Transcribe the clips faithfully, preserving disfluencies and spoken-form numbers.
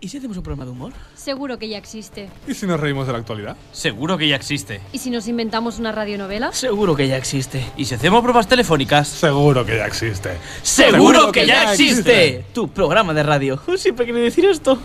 ¿Y si hacemos un programa de humor? Seguro que ya existe. ¿Y si nos reímos de la actualidad? Seguro que ya existe. ¿Y si nos inventamos una radionovela? Seguro que ya existe. ¿Y si hacemos pruebas telefónicas? Seguro que ya existe. ¡Seguro que ya existe! Tu programa de radio. Siempre quería decir esto.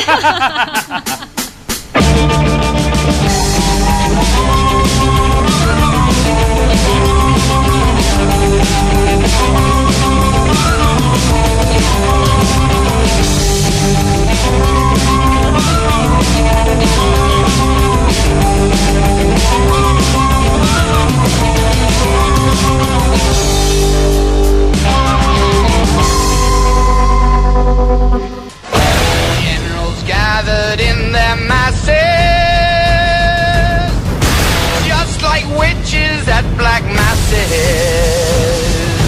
Gathered in their masses, just like witches at black masses.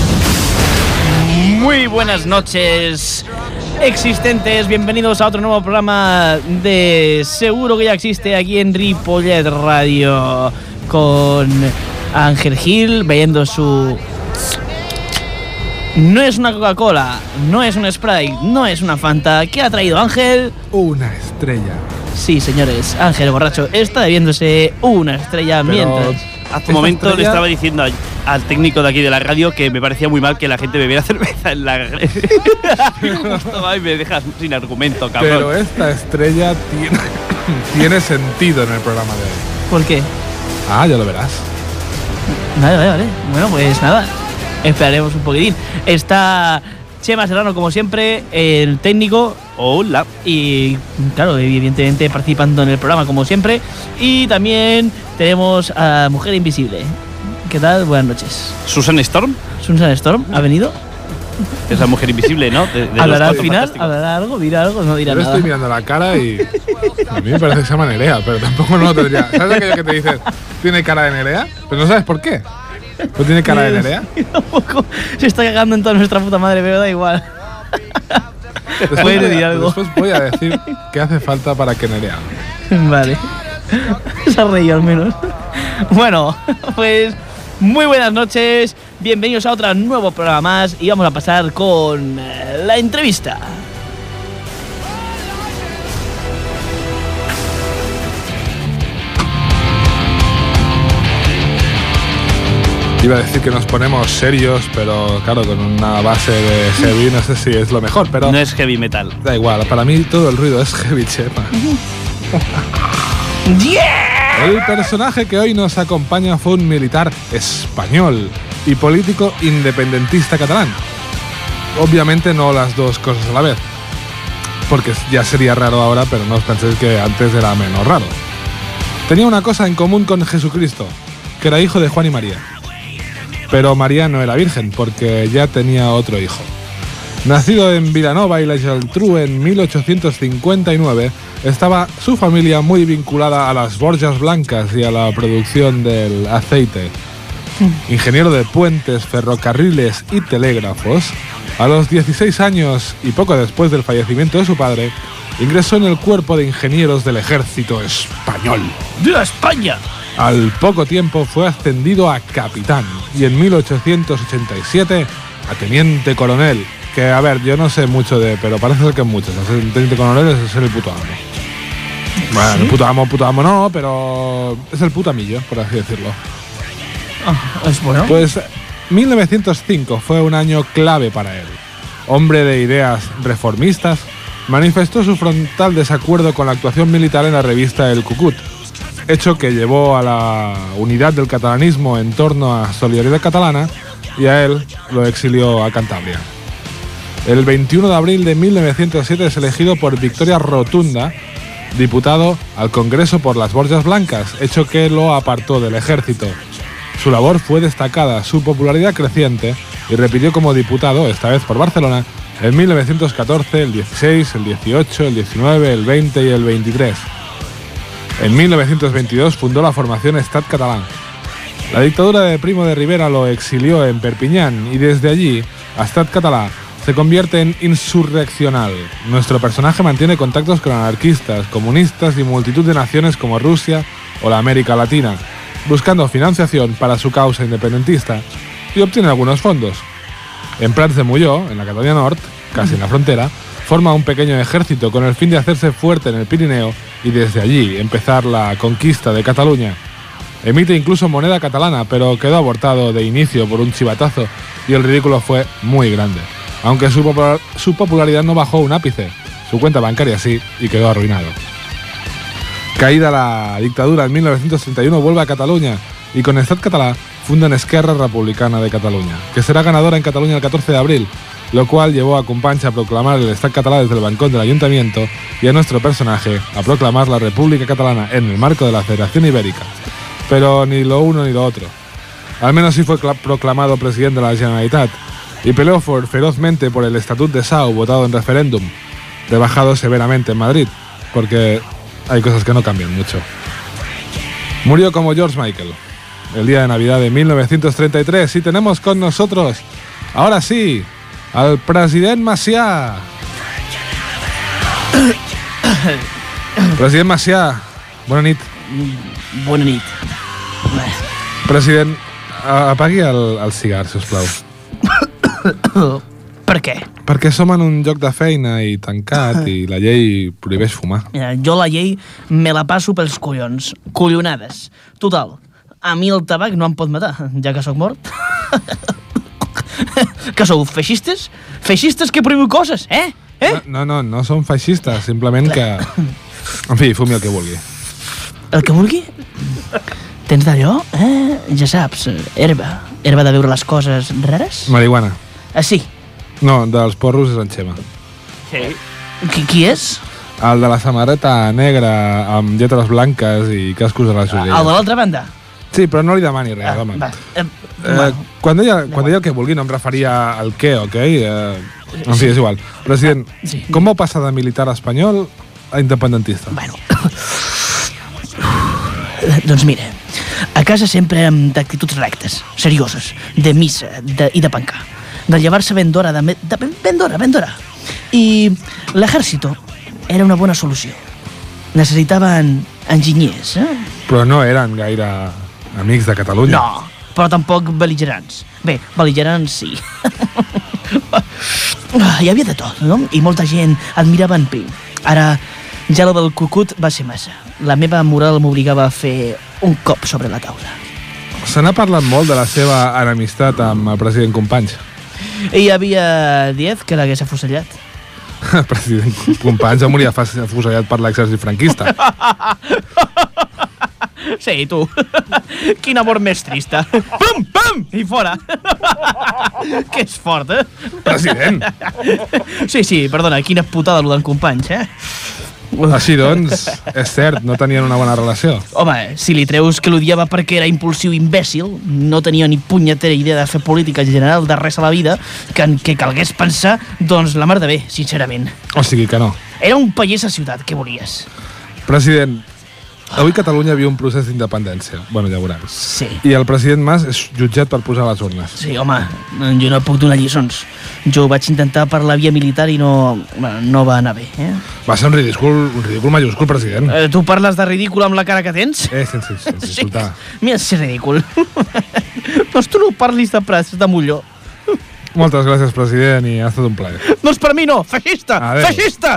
Muy buenas noches, existentes. Bienvenidos a otro nuevo programa de Seguro que ya existe aquí en Ripollet Radio, con Ángel Gil bebiendo su... No es una Coca-Cola, no es un Sprite, no es una Fanta. ¿Qué ha traído Ángel? Una estrella. Sí, señores, Ángel borracho está bebiéndose una estrella. Pero mientras... Hace un momento estrella... le estaba diciendo a, al técnico de aquí de la radio que me parecía muy mal que la gente bebiera cerveza en la... Justo va y me dejas sin argumento, cabrón. Pero esta estrella tiene, tiene sentido en el programa de hoy. ¿Por qué? Ah, ya lo verás. Vale, vale, vale. Bueno, pues nada, esperaremos un poquitín. Está Chema Serrano, como siempre, el técnico. Hola. Y claro, evidentemente participando en el programa, como siempre. Y también tenemos a Mujer Invisible. ¿Qué tal? Buenas noches. ¿Susan Storm? ¿Susan Storm ha venido? Esa mujer invisible, ¿no? De, de ¿Hablará al final? ¿Hablará algo? ¿Dirá algo? No dirá Yo nada. Yo estoy mirando la cara y a mí me parece que se llama Nerea, pero tampoco no lo tendría. ¿Sabes aquello que te dices, tiene cara de Nerea? Pero no sabes por qué. ¿No tiene cara de Nerea? Tampoco. Se está cagando en toda nuestra puta madre, pero da igual. Después, voy a, algo. después voy a decir qué hace falta para que Nerea. Vale. Se ha reído al menos. Bueno, pues muy buenas noches. Bienvenidos a otro nuevo programa más. Y vamos a pasar con la entrevista. Iba a decir que nos ponemos serios, pero claro, con una base de heavy, no sé si es lo mejor, pero... No es heavy metal. Da igual, para mí todo el ruido es heavy, Chema. Yeah. El personaje que hoy nos acompaña fue un militar español y político independentista catalán. Obviamente no las dos cosas a la vez, porque ya sería raro ahora, pero no os penséis que antes era menos raro. Tenía una cosa en común con Jesucristo, que era hijo de Juan y María. Pero María no era virgen, porque ya tenía otro hijo. Nacido en Vilanova y la Geltrú en mil ochocientos cincuenta y nueve, estaba su familia muy vinculada a las Borjas Blancas y a la producción del aceite. Ingeniero de puentes, ferrocarriles y telégrafos, a los dieciséis años y poco después del fallecimiento de su padre, ingresó en el cuerpo de ingenieros del ejército español. ¡Viva España! Al poco tiempo fue ascendido a capitán y en mil ochocientos ochenta y siete a teniente coronel. Que, a ver, yo no sé mucho de... pero parece ser que muchos. El teniente coronel es ser el puto amo. Bueno, ¿sí? El puto amo, puto amo no, pero es el putamillo, por así decirlo. Oh, es bueno. Pues mil novecientos cinco fue un año clave para él. Hombre de ideas reformistas, manifestó su frontal desacuerdo con la actuación militar en la revista El Cucut, hecho que llevó a la unidad del catalanismo en torno a Solidaridad Catalana, y a él lo exilió a Cantabria. El veintiuno de abril de mil novecientos siete es elegido por victoria rotunda diputado al Congreso por las Borjas Blancas, hecho que lo apartó del ejército. Su labor fue destacada, su popularidad creciente, y repitió como diputado, esta vez por Barcelona, en mil novecientos catorce, el dieciséis, el dieciocho, el diecinueve, el veinte y el veintitrés. En mil novecientos veintidós fundó la formación Estat Catalán. La dictadura de Primo de Rivera lo exilió en Perpiñán y desde allí, Estat Català se convierte en insurreccional. Nuestro personaje mantiene contactos con anarquistas, comunistas y multitud de naciones como Rusia o la América Latina, buscando financiación para su causa independentista, y obtiene algunos fondos. En Prats de Molló, en la Cataluña Nord, casi en la frontera, forma un pequeño ejército con el fin de hacerse fuerte en el Pirineo y desde allí empezar la conquista de Cataluña. Emite incluso moneda catalana, pero quedó abortado de inicio por un chivatazo y el ridículo fue muy grande. Aunque su, popular, su popularidad no bajó un ápice, su cuenta bancaria sí, y quedó arruinado. Caída la dictadura en mil novecientos treinta y uno, vuelve a Cataluña y con Estat Català fundan Esquerra Republicana de Cataluña, que será ganadora en Cataluña el catorce de abril, lo cual llevó a Companys a proclamar el Estat Català desde el balcón del ayuntamiento y a nuestro personaje a proclamar la República Catalana en el marco de la Federación Ibérica. Pero ni lo uno ni lo otro. Al menos sí fue proclamado presidente de la Generalitat y peleó for, ferozmente por el Estatut de Sau votado en referéndum, rebajado severamente en Madrid, porque hay cosas que no cambian mucho. Murió como George Michael, el día de Navidad de mil novecientos treinta y tres, y tenemos con nosotros, ahora sí, al president Macià. President Macià, bona nit. Bona nit. President, apagui el, el cigar, sisplau. Per què? Perquè som en un lloc de feina i tancat i la llei prohibeix fumar. Mira, jo la llei me la passo pels collons. Collonades. Total, a mi el tabac no em pot matar, ja que sóc mort. Que sou feixistes? Feixistes que prohibiu coses, eh? Eh? No, no, no, no som feixistes, simplement que... En fi, fumi el que vulgui. El que vulgui? Tens d'allò, eh? Ja saps, herba. Herba de veure les coses rares? Marihuana. Ah, sí. No, dels porros és en Xema. Sí. Qui, qui és? El de la samarreta negra amb lletres blanques i cascos a les orelles. El de l'altra banda? Sí, però no li demani res, ah, home. Va. Eh, eh, quan, deia, quan deia el que vulgui no em referia al què, ok? Eh, en fi, és igual. President, ah, sí. Com va passar de militar espanyol a independentista? Bueno... Doncs mira, a casa sempre érem d'actituds rectes, serioses, de missa de, i de pencar, de llevar-se ben d'hora, de, de, ben d'hora, ben d'hora. I l'exèrcito era una bona solució. Necessitaven enginyers, eh? Però no eren gaire amics de Catalunya. No, però tampoc bel·ligerants. Bé, bel·ligerants sí. Hi havia de tot, no? I molta gent admirava en Pi. Ara, ja lo del cucut va ser massa. La meva moral m'obligava a fer un cop sobre la taula. Se n'ha parlat molt de la seva enemistat amb el president Companys. Hi havia Diez que l'hagués afusellat. El president Companys va morir afusellat per l'exèrcit franquista. Sí, tu. Quin amor més trista. Pum, pum, i fora. Que és fort, eh? President. Sí, sí, perdona, quina putada lo d'en Companys, eh? Així doncs, és cert, no tenien una bona relació. Home, si li treus que l'odiava perquè era impulsiu i imbècil, no tenia ni punyetera idea de fer política general de res a la vida, que, que calgués pensar, doncs la mar de bé, sincerament. O sigui que no. Era un pallès a ciutat, què volies? President, avui Catalunya viu un procés d'independència. Bueno, ja veuràs. Sí. I el president Mas és jutjat per posar les urnes. Sí, home, jo no puc donar lliçons. Jo ho vaig intentar per la via militar i no, bueno, no va anar bé, eh? Va ser un ridícul, un ridícul majúscul, president. Eh, tu parles de ridícul amb la cara que tens? Eh, sense, sense Sí. insultar. Mira, és ridícul. Doncs tu no parlis de Prats de Molló. Moltes gràcies, president, i ha estat un plaer. Doncs per mi no, feixista, Adéu. feixista!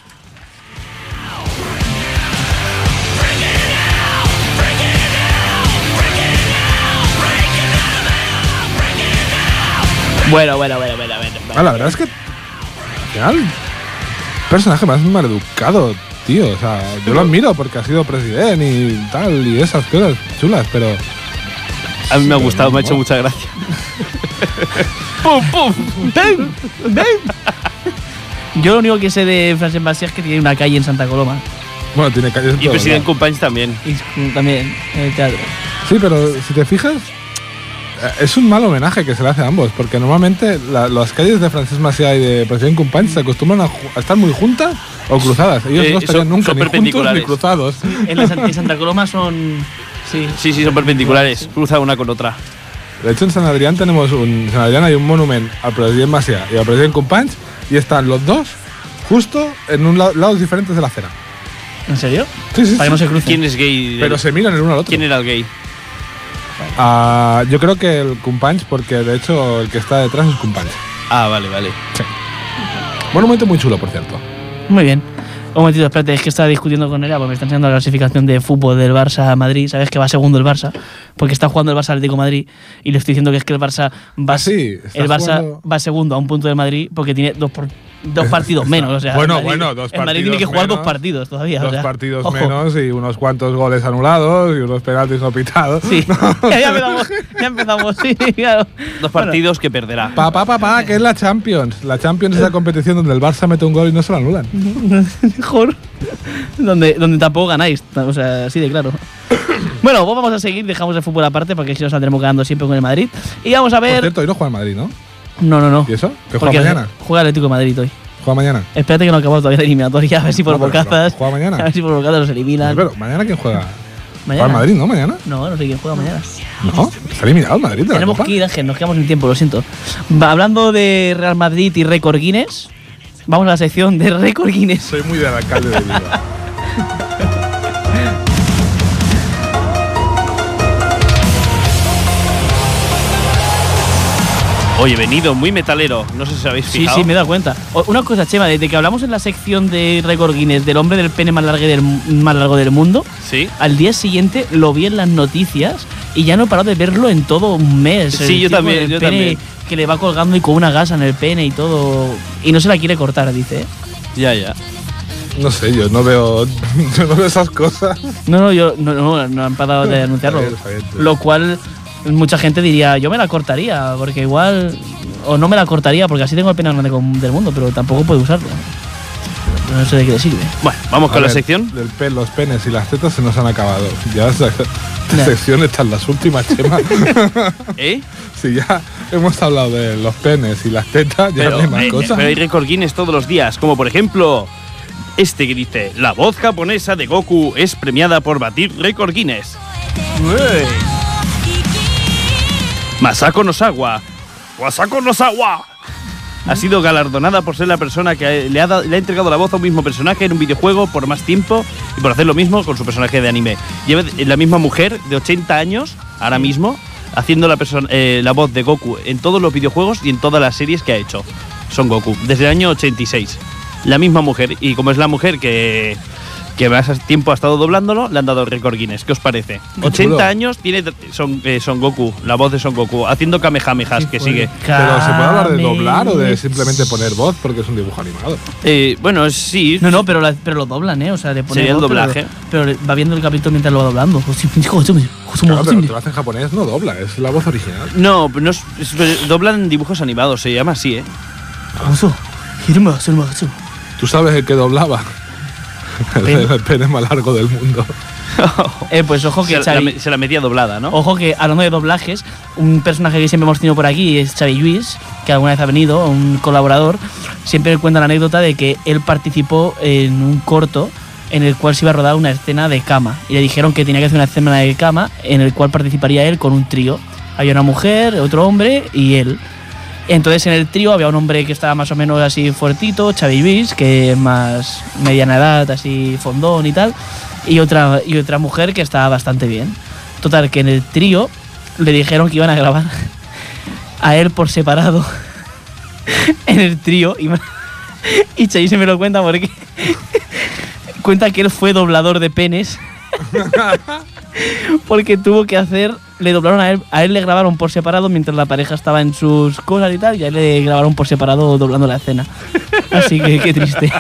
Bueno, bueno, bueno, bueno, bueno. Ah, la verdad es que al final, personaje más maleducado, tío. O sea, yo lo admiro porque ha sido presidente y tal, y esas cosas chulas, pero... A mí me ha gustado, no, me ha hecho no. mucha gracia. ¡Pum, pum! ¡Ven! ¡Ven! Yo lo único que sé de Francesc Macià es que tiene una calle en Santa Coloma. Bueno, tiene calles en Y todos president lados. Companys también. Y también en el teatro. Sí, pero si te fijas, es un mal homenaje que se le hace a ambos, porque normalmente la, las calles de Francesc Macià y de President Companys se acostumbran a, ju- a estar muy juntas o cruzadas. Ellos Eh, no estarían son- nunca son ni juntos perpendiculares. ni cruzados. En, la, en Santa Coloma son... Sí. Sí, sí, son perpendiculares. Cruza una con otra. De hecho, en San Adrián tenemos un, en San Adrián hay un monumento al President Macià y al President Companys y están los dos justo en un lado, lados diferentes de la acera. ¿En serio? Sí, sí, Para que no sí. se crucen. ¿Quién es gay? Pero se miran el uno al otro. ¿Quién era el gay? Ah, yo creo que el Companys, porque de hecho el que está detrás es Companys. Ah, vale, vale. Monumento muy chulo, por cierto. Muy bien. Un momentito, espérate, es que estaba discutiendo con ella porque me está enseñando la clasificación de fútbol del Barça a Madrid. Sabes que va segundo el Barça, porque está jugando el Barça Atlético de Madrid y le estoy diciendo que es que el Barça va, Ah, sí, está el Barça jugando- va segundo a un punto del Madrid porque tiene dos, por, dos partidos menos. O sea, Bueno, el Madrid- bueno, dos El Madrid tiene que partidos jugar dos menos, partidos todavía. o Dos sea, partidos ojo. menos y unos cuantos goles anulados y unos penaltis no pitados. Sí, ya empezamos, ya empezamos, sí, claro. Dos partidos que perderá. Papá, papá, que es la Champions. La Champions es la competición donde el Barça mete un gol y no se lo anulan. Mejor. donde, donde tampoco ganáis. O sea, así de claro. Bueno, pues vamos a seguir, dejamos el fútbol aparte porque si nos saldremos quedando siempre con el Madrid. Y vamos a Por ver. cierto, hoy no juega en Madrid, ¿no? No, no, no. ¿Y eso? ¿Que Porque juega mañana? Juega el Atlético de Madrid hoy. ¿Juega mañana? Espérate que no acabamos todavía la eliminatoria, a ver si por No, pero- bocazas. pero ¿juega mañana? A ver si por bocazas los eliminan. Pero, ¿mañana quién juega? Mañana. ¿Juega en Madrid, no? ¿Mañana? No, no sé quién juega mañana. No, está eliminado el Madrid de la Tenemos Copa. que ir, Ángel, nos quedamos sin tiempo, lo siento. Va, hablando de Real Madrid y récord Guinness, vamos a la sección de récord Guinness. Soy muy del alcalde de Bilbao. Oye, venido muy metalero. No sé si os habéis Sí, fijado. sí, me he dado cuenta. O- Una cosa, Chema, desde que hablamos en la sección de récord Guinness del hombre del pene más largo del, más largo del mundo, Sí. al día siguiente lo vi en las noticias y ya no he parado de verlo en todo un mes. Sí, El yo tipo también, del yo pene también. que le va colgando y con una gasa en el pene y todo. Y no se la quiere cortar, dice. ¿eh? Ya, ya. No sé, yo no veo, yo no veo esas cosas. No, no, yo no, no, no han parado de anunciarlo. Está bien, está bien, tío. Lo cual mucha gente diría, yo me la cortaría, porque igual. O no me la cortaría, porque así tengo el pene más grande con- del mundo, pero tampoco puedo usarlo. No sé de qué le sirve. Bueno, vamos A con la ver, sección. del pe- los penes y las tetas se nos han acabado. Ya esta Ya. sección están las últimas, Chema. ¿Eh? Si ya hemos hablado de los penes y las tetas, ya Pero, no hay más eh, cosas. pero hay récord Guinness todos los días, como por ejemplo este que dice: la voz japonesa de Goku es premiada por batir récord Guinness. Masako Nosawa. Masako Nosawa. Ha sido galardonada por ser la persona que le ha, da- le ha entregado la voz a un mismo personaje en un videojuego por más tiempo y por hacer lo mismo con su personaje de anime. Lleva la misma mujer de ochenta años, ahora mismo, haciendo la, perso- eh, la voz de Goku en todos los videojuegos y en todas las series que ha hecho. Son Goku, desde el año ochenta y seis. La misma mujer. Y como es la mujer que, que más tiempo ha estado doblándolo, le han dado récord Guinness. ¿Qué os parece? Qué ochenta chulo. años tiene Son, eh, Son Goku, la voz de Son Goku, haciendo kamehamehas que sigue. Pero se puede hablar de doblar o de Kame- simplemente poner voz porque es un dibujo animado. Eh, bueno, sí. No, no, pero, la- pero lo doblan, ¿eh? O sea, le ponen Sería el voz, pero- doblaje. Pero, va viendo el capítulo mientras lo va doblando. Claro, pero te lo hace en japonés, no dobla, es la voz original. No, no es- es- doblan dibujos animados, se llama así, ¿eh? ¿Tú sabes el que doblaba? El, Pen. el pene más largo del mundo. Eh, pues ojo que se, la, Xavi- me- se la metía doblada, ¿no? Ojo que, hablando de doblajes, un personaje que siempre hemos tenido por aquí es Xavi Lluís, que alguna vez ha venido, un colaborador. Siempre cuenta la anécdota de que él participó en un corto en el cual se iba a rodar una escena de cama. Y le dijeron que tenía que hacer una escena de cama en el cual participaría él con un trío. Había una mujer, otro hombre y él. Entonces en el trío había un hombre que estaba más o menos así fuertito, Xavi Lluís, que es más mediana edad, así fondón y tal, y otra, y otra mujer que estaba bastante bien. Total, que en el trío le dijeron que iban a grabar a él por separado en el trío. Y, y Xavi se me lo cuenta porque cuenta que él fue doblador de penes porque tuvo que hacer, le doblaron a él, a él le grabaron por separado mientras la pareja estaba en sus cosas y tal, y a él le grabaron por separado doblando la escena. Así que qué triste.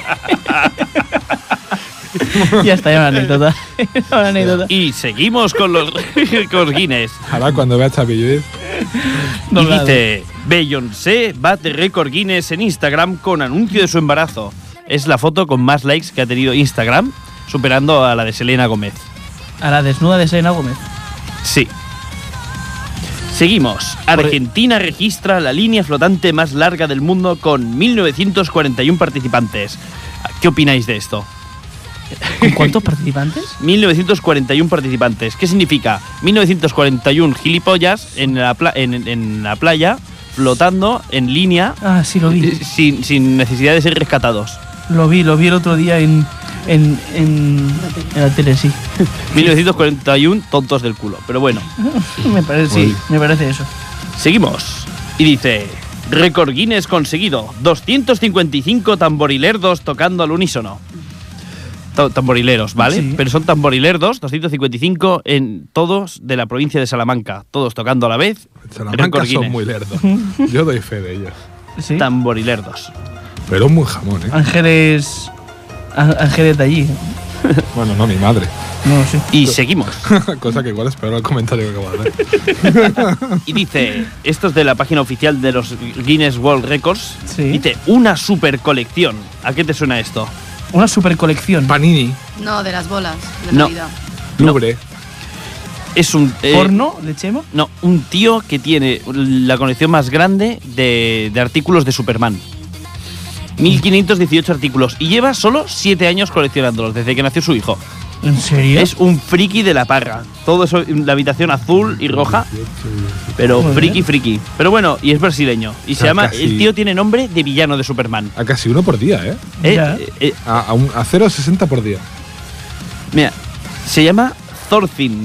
Ya está, ya una anécdota. Una anécdota. Y seguimos con los récord Guinness. Ahora cuando vea a Xavi Lluís, Y Doblado. dice: Beyoncé bate récord Guinness en Instagram con anuncio de su embarazo. Es la foto con más likes que ha tenido Instagram, superando a la de Selena Gómez. A la desnuda de Selena Gómez. Sí. Seguimos. Argentina registra la línea flotante más larga del mundo con mil novecientos cuarenta y uno participantes. ¿Qué opináis de esto? ¿Con cuántos participantes? mil novecientos cuarenta y uno participantes. ¿Qué significa? mil novecientos cuarenta y uno gilipollas en la, pla- en, en la playa, flotando en línea, Ah, sí, lo vi. eh, sin, sin necesidad de ser rescatados. Lo vi, lo vi el otro día en, en, en, en la tele, sí. mil novecientos cuarenta y uno tontos del culo. Pero bueno, Me parece, sí, me parece eso. seguimos. Y dice: Récord Guinness conseguido. doscientos cincuenta y cinco tamborilerdos tocando al unísono. To- tamborileros, ¿vale? Sí. Pero son tamborilerdos, doscientos cincuenta y cinco en todos de la provincia de Salamanca. Todos tocando a la vez. Salamanca Récord son Guinness. muy lerdos. Yo doy fe de ellos. Sí. Tamborilerdos. Pero es muy jamón, ¿eh? Ángeles. á- Ángeles de allí. Bueno, no, mi madre. No sé. Y seguimos. Cosa que igual es peor el comentario que acabo de hacer. Y dice, esto es de la página oficial de los Guinness World Records. Sí. Dice, una super colección. ¿A qué te suena esto? Una super colección. Panini, No, de las bolas de No. Navidad. No. Lubre. Es un... eh, ¿Porno de Chema? No, un tío que tiene la colección más grande de, de artículos de Superman. mil quinientos dieciocho artículos. Y lleva solo siete años coleccionándolos, desde que nació su hijo. ¿En serio? Es un friki de la parra. Todo eso en la habitación azul y roja. Pero Joder. friki, friki. Pero bueno, y es brasileño. Y O se sea, llama... casi- El tío tiene nombre de villano de Superman. A casi uno por día, ¿eh? Eh, Ya. eh, eh, A, a, un- a cero coma sesenta por día. mira, se llama Thorfinn.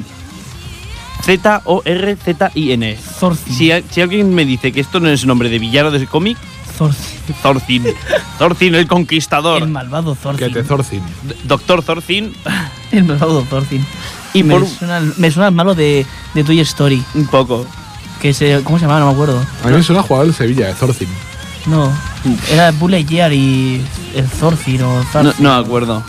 Z O R Z I N. Thorfinn. Si, a- si alguien me dice que esto no es nombre de villano de ese cómic, Thorfinn. Thorfinn. Thorfinn el conquistador. El malvado Que Thorfinn. te zorcin. D- Doctor Thorfinn. El malvado Thorfinn. Y me, por suena, me suena al malo de, de Toy Story. un poco. Que se, ¿Cómo se llamaba? No me acuerdo. A mí me suena jugador del Sevilla, de Zorcin. No. Era Buzz Lightyear y el Thorfinn o No, Thorfinn. no me acuerdo.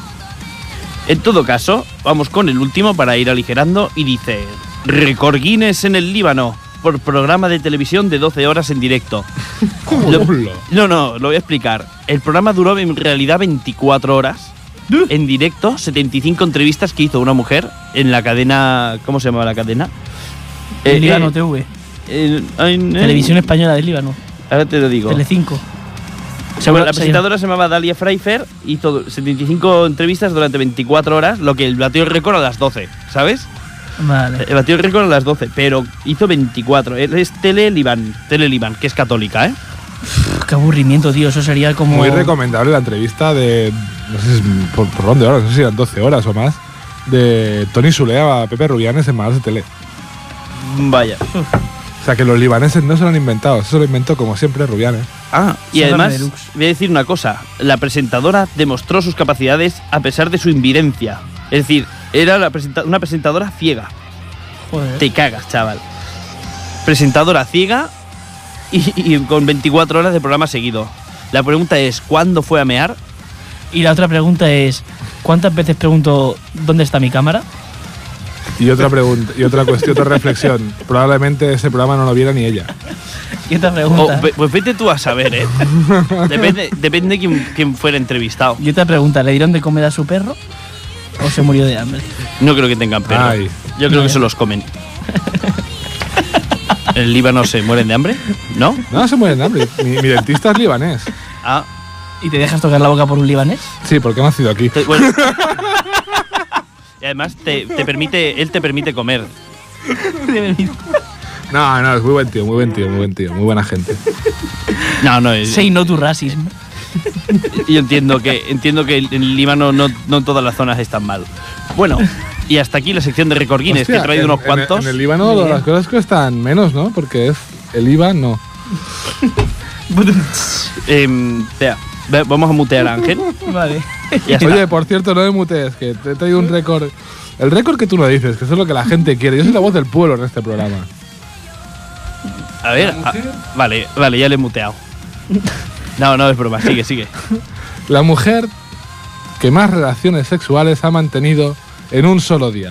En todo caso, vamos con el último para ir aligerando. Y dice: Récord Guinness en el Líbano. Por programa de televisión de doce horas en directo. Lo- Hola. no, no, lo voy a explicar. El programa duró en realidad veinticuatro horas. En directo, setenta y cinco entrevistas que hizo una mujer en la cadena. ¿Cómo se llama la cadena? El Eh, Líbano eh, T V. eh, ay, eh, Televisión Española del Líbano. Ahora te lo digo. Telecinco. Bueno, la presentadora se llamaba Dalia Freifer y todo, setenta y cinco entrevistas durante veinticuatro horas, lo que el batió el récord a las doce, ¿sabes? Vale. El batió el récord a las doce, pero hizo veinticuatro. Él es Tele Liban, Tele Liban, que es católica, ¿eh? Uf, qué aburrimiento, tío. Eso sería como. Muy recomendable la entrevista de. No sé si es por, por dónde horas, no sé si eran doce horas o más. De Tony Sulea a Pepe Rubianes en Malas de Tele. Vaya. O sea que los libaneses no se lo han inventado, eso lo inventó como siempre Rubianes. Ah, y Sálvame además, deluxe. voy a decir una cosa. La presentadora demostró sus capacidades a pesar de su invidencia. Es decir, era la presenta- una presentadora ciega. Joder. Te cagas, chaval. Presentadora ciega y, y con veinticuatro horas de programa seguido. La pregunta es, ¿cuándo fue a mear? Y la otra pregunta es: ¿cuántas veces pregunto dónde está mi cámara? Y otra pregunta, y otra cuestión, otra reflexión. Probablemente ese programa no lo viera ni ella. Y otra Oh, pregunta. ve- pues vete tú a saber, ¿eh? Depende, depende de quién, quién fuera entrevistado. Y otra pregunta: ¿le dieron de comer a su perro? ¿O se murió de hambre? No creo que tengan perro. Ay. Yo creo que se los comen. ¿El Líbano se mueren de hambre? ¿No? No, se mueren de hambre. Mi, mi dentista es libanés. Ah, ¿Y te dejas tocar la boca por un libanés? Sí, porque ha nacido aquí. te- bueno. Y además te, te permite, él te permite comer. No, no, es muy buen tío, muy buen tío, muy buen tío, muy buena gente. No, no, es- Say no to racism. yo entiendo que entiendo que en el Líbano no, no todas las zonas están mal. Bueno, y hasta aquí la sección de Récord Guinness, que he Hostia, traído en- unos en- cuantos. En el Líbano Muy bien. las cosas cuestan menos, ¿no? Porque es el I V A, no. Em, espera, ve- vamos a mutear a Ángel. Vale. Ya está. Oye, por cierto, no me mutees, que te he traído un récord. El récord que tú no dices, que eso es lo que la gente quiere. Yo soy la voz del pueblo en este programa. A ver, ah, vale, vale, ya le he muteado. No, no es broma, sigue, sigue. La mujer que más relaciones sexuales ha mantenido en un solo día.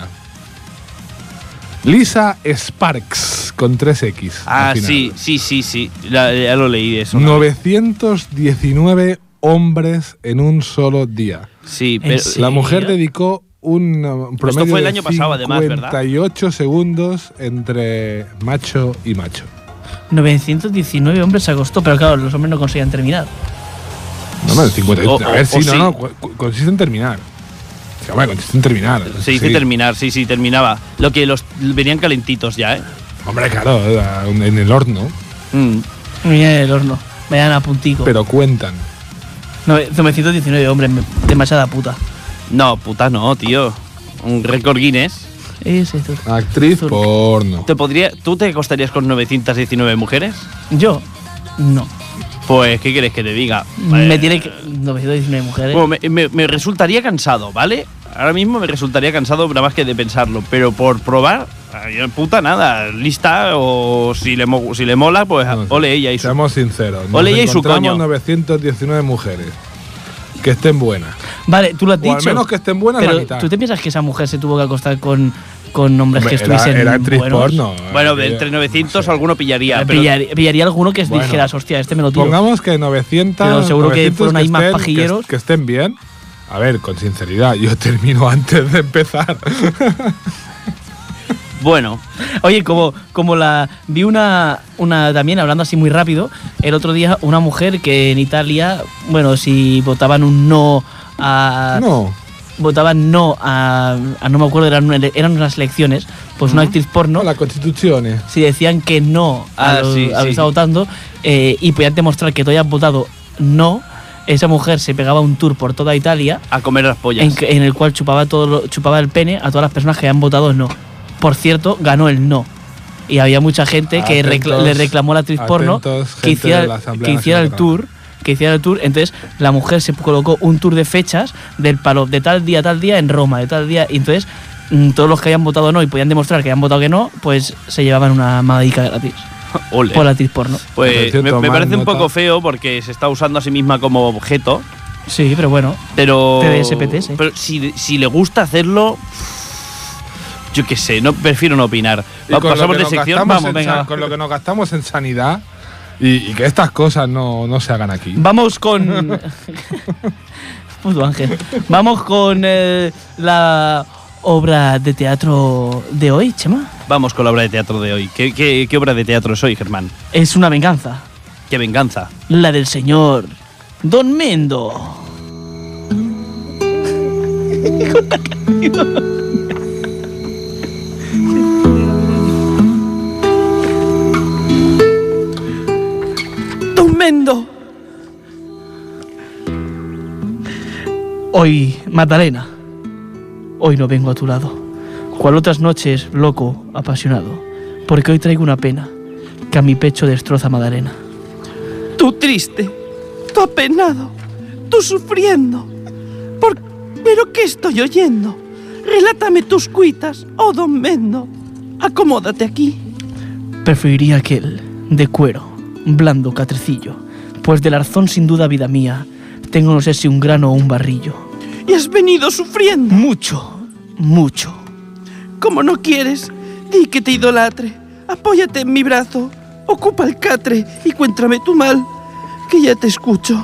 Lisa Sparks, con tres X. Ah, al final. sí, sí, sí, sí. La- ya lo leí de eso. novecientos diecinueve hombres en un solo día. Sí, ¿En pero. serio? La mujer dedicó un uh, promedio fue el de año pasado, además, ¿verdad? cincuenta y ocho segundos entre macho y macho. novecientos diecinueve hombres se acostó, pero claro, los hombres no conseguían terminar. No, no, el cincuenta y ocho. O- a ver, o- sí, o no, sí. no, cu- cu- consiste en terminar. Sí, hombre, consiste en terminar. Se dice Sí. terminar, sí, sí, terminaba. Lo que los venían calentitos ya, ¿eh? Hombre, claro, en el horno, Mm. Mira el horno. Vayan a puntico. pero cuentan. Nove- novecientos diecinueve hombres, me- demasiada puta. No, puta, no, tío. Un récord Guinness. Es esto. Actriz Zurk. porno. ¿Te podría, ¿Tú te acostarías con novecientos diecinueve mujeres? Yo, no. Pues, ¿qué quieres que te diga? Me Eh, tiene que... novecientas diecinueve mujeres. Bueno, me, me- me resultaría cansado, ¿vale? Ahora mismo me resultaría cansado nada más que de pensarlo, pero por probar, ay, puta nada, lista, o si le, mo- si le mola, pues No sé. ole ella y su... Seamos sinceros. Nos Ole ella y su encontramos coño. novecientas diecinueve mujeres que estén buenas. Vale, tú lo has O dicho. al menos que estén buenas pero la mitad. ¿tú te piensas que esa mujer se tuvo que acostar con, con hombres que Hombre, era, estuviesen era actriz buenos? porno. Bueno, eh, entre novecientos no sé. alguno pillaría, pero Pillaría, pillaría alguno que Bueno, dijeras, hostia, este me lo tiro. Pongamos que novecientos. Pero seguro que novecientos fueron ahí más estén- pajilleros. Que, que estén bien. A ver, con sinceridad, yo termino antes de empezar. bueno, Oye, como, como la vi una, una también, hablando así muy rápido, el otro día una mujer que en Italia, bueno, si votaban un no a... No. votaban no a, a no me acuerdo, eran, eran unas elecciones, pues una actriz porno, No, la constitución. si decían que no a Ah, lo, sí, a lo que sí. estaba votando eh, y podían demostrar que tú hayas votado no, esa mujer se pegaba un tour por toda Italia a comer las pollas. en, que- en el cual chupaba, todo lo- chupaba el pene a todas las personas que habían votado no. Por cierto, ganó el no. Y había mucha gente que recla- Atentos, le reclamó a la actriz porno atentos, que gente hiciera, de la Asamblea que hiciera el Nacional tour. Que hiciera el tour. Entonces la mujer se colocó un tour de fechas del palo de tal día a tal día en Roma, de tal día. Y entonces mm, todos los que habían votado no y podían demostrar que habían votado que no, pues se llevaban una mamadica gratis Ole. por la actriz porno. Pues Atención, me, me tomad parece un nota. poco feo porque se está usando a sí misma como objeto, Sí, pero bueno. pero T D S, P T S. pero si, si le gusta hacerlo, yo qué sé, no prefiero no opinar. Y Va- con lo pasamos que de nos sección, gastamos vamos, en venga. sa- va. Con lo que nos gastamos en sanidad y, y que estas cosas no, no se hagan aquí. Vamos con. Puto Ángel. Vamos con eh, la obra de teatro de hoy, Chema. Vamos con la obra de teatro de hoy. ¿Qué, qué, qué obra de teatro es hoy, Germán? Es una venganza. ¡Qué venganza! La del señor Don Mendo. Don Mendo. Hoy, Magdalena. Hoy no vengo a tu lado. Cual otras noches, loco, apasionado. Porque hoy traigo una pena que a mi pecho destroza Magdalena. Tú triste, tú apenado, tú sufriendo. ¿Por... ¿Pero qué estoy oyendo? Relátame tus cuitas, oh don Mendo. Acomódate aquí. Preferiría aquel, de cuero, blando catrecillo, pues del arzón sin duda, vida mía, tengo no sé si un grano o un barrillo. Y has venido sufriendo. Mucho, mucho. Como no quieres, di que te idolatre. Apóyate en mi brazo, ocupa el catre y cuéntame tu mal, que ya te escucho.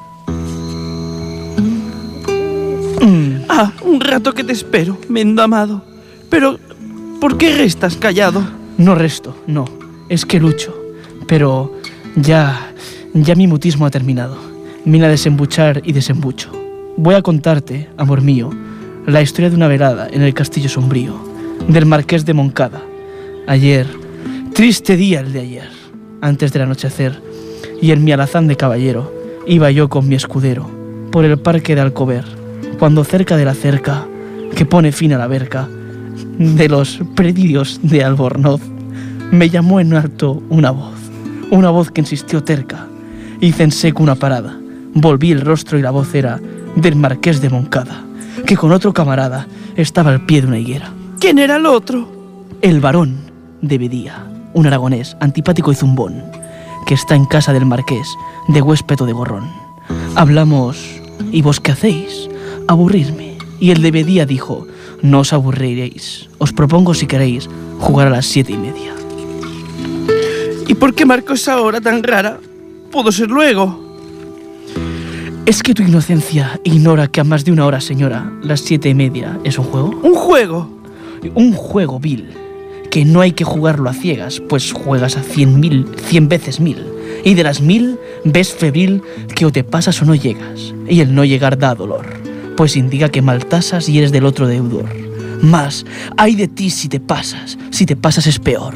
Mm, Ah, un rato que te espero, Mendo amado. Pero, ¿por qué restas callado? no resto, no, es que lucho, pero ya, ya mi mutismo ha terminado. Vine a desembuchar y desembucho. Voy a contarte, amor mío, la historia de una velada en el castillo sombrío, del marqués de Moncada. Ayer, triste día el de ayer, antes del anochecer, y en mi alazán de caballero, iba yo con mi escudero, por el parque de Alcover, cuando cerca de la cerca, que pone fin a la verca, de los predios de Albornoz, me llamó en alto una voz, una voz que insistió terca. Hice en seco una parada, volví el rostro y la voz era del marqués de Moncada, que con otro camarada estaba al pie de una higuera. ¿Quién era el otro? El varón de Bedía, un aragonés antipático y zumbón, que está en casa del marqués, de huésped o de gorrón. Hablamos, ¿y vos qué hacéis? Aburrirme. Y el de Bedía dijo, no os aburriréis, os propongo si queréis jugar a las siete y media. ¿Y por qué marcó esa hora tan rara? ¿Pudo ser luego? ¿Es que tu inocencia ignora que a más de una hora, señora, las siete y media es un juego? ¿Un juego? Un juego vil, que no hay que jugarlo a ciegas, pues juegas a cien mil, cien veces mil. Y de las mil, ves febril que o te pasas o no llegas. Y el no llegar da dolor, pues indica que mal tasas y eres del otro deudor. Más, ay de ti si te pasas, si te pasas es peor.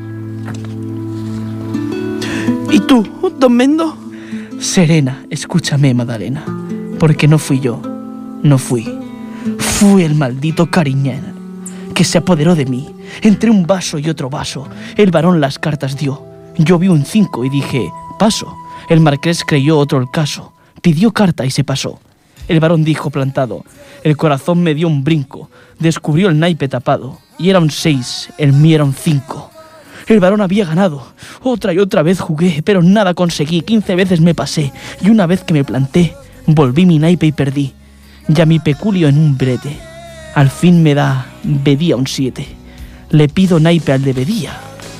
¿Y tú, don Mendo? Serena, escúchame, Magdalena, porque no fui yo, no fui. Fui el maldito Cariñena, que se apoderó de mí. Entre un vaso y otro vaso, el varón las cartas dio. Yo vi un cinco y dije, paso. El marqués creyó otro el caso, pidió carta y se pasó. El varón dijo plantado, el corazón me dio un brinco, descubrió el naipe tapado, y era un seis, el mío era un cinco. El varón había ganado, otra y otra vez jugué, pero nada conseguí, quince veces me pasé, y una vez que me planté, volví mi naipe y perdí. Ya mi peculio en un brete, al fin me da bedía un siete. Le pido naipe al de bedía,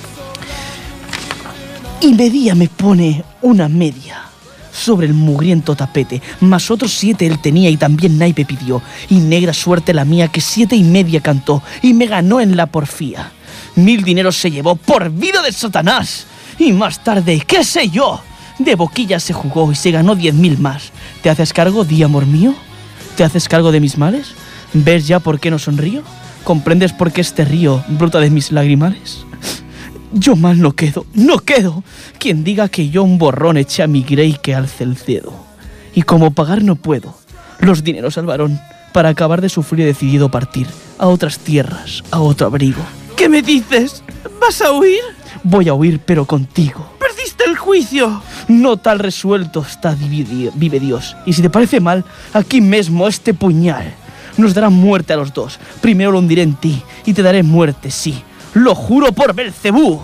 y bedía me pone una media sobre el mugriento tapete, más otros siete él tenía y también naipe pidió, y negra suerte la mía que siete y media cantó, y me ganó en la porfía. Mil dineros se llevó por vida de Satanás, y más tarde, qué sé yo, de boquilla se jugó y se ganó diez mil más. ¿Te haces cargo, di amor mío? ¿Te haces cargo de mis males? ¿Ves ya por qué no sonrío? ¿Comprendes por qué este río brota de mis lagrimales? Yo mal no quedo, no quedo. Quien diga que yo un borrón eché a mi grey que alce el dedo. Y como pagar no puedo los dineros al varón, para acabar de sufrir he decidido partir a otras tierras, a otro abrigo. ¿Qué me dices? ¿Vas a huir? Voy a huir, pero contigo. ¡Perdiste el juicio! No tal resuelto está dividi- vive Dios. Y si te parece mal, aquí mismo este puñal nos dará muerte a los dos. Primero lo hundiré en ti y te daré muerte, sí. Lo juro por Belcebú.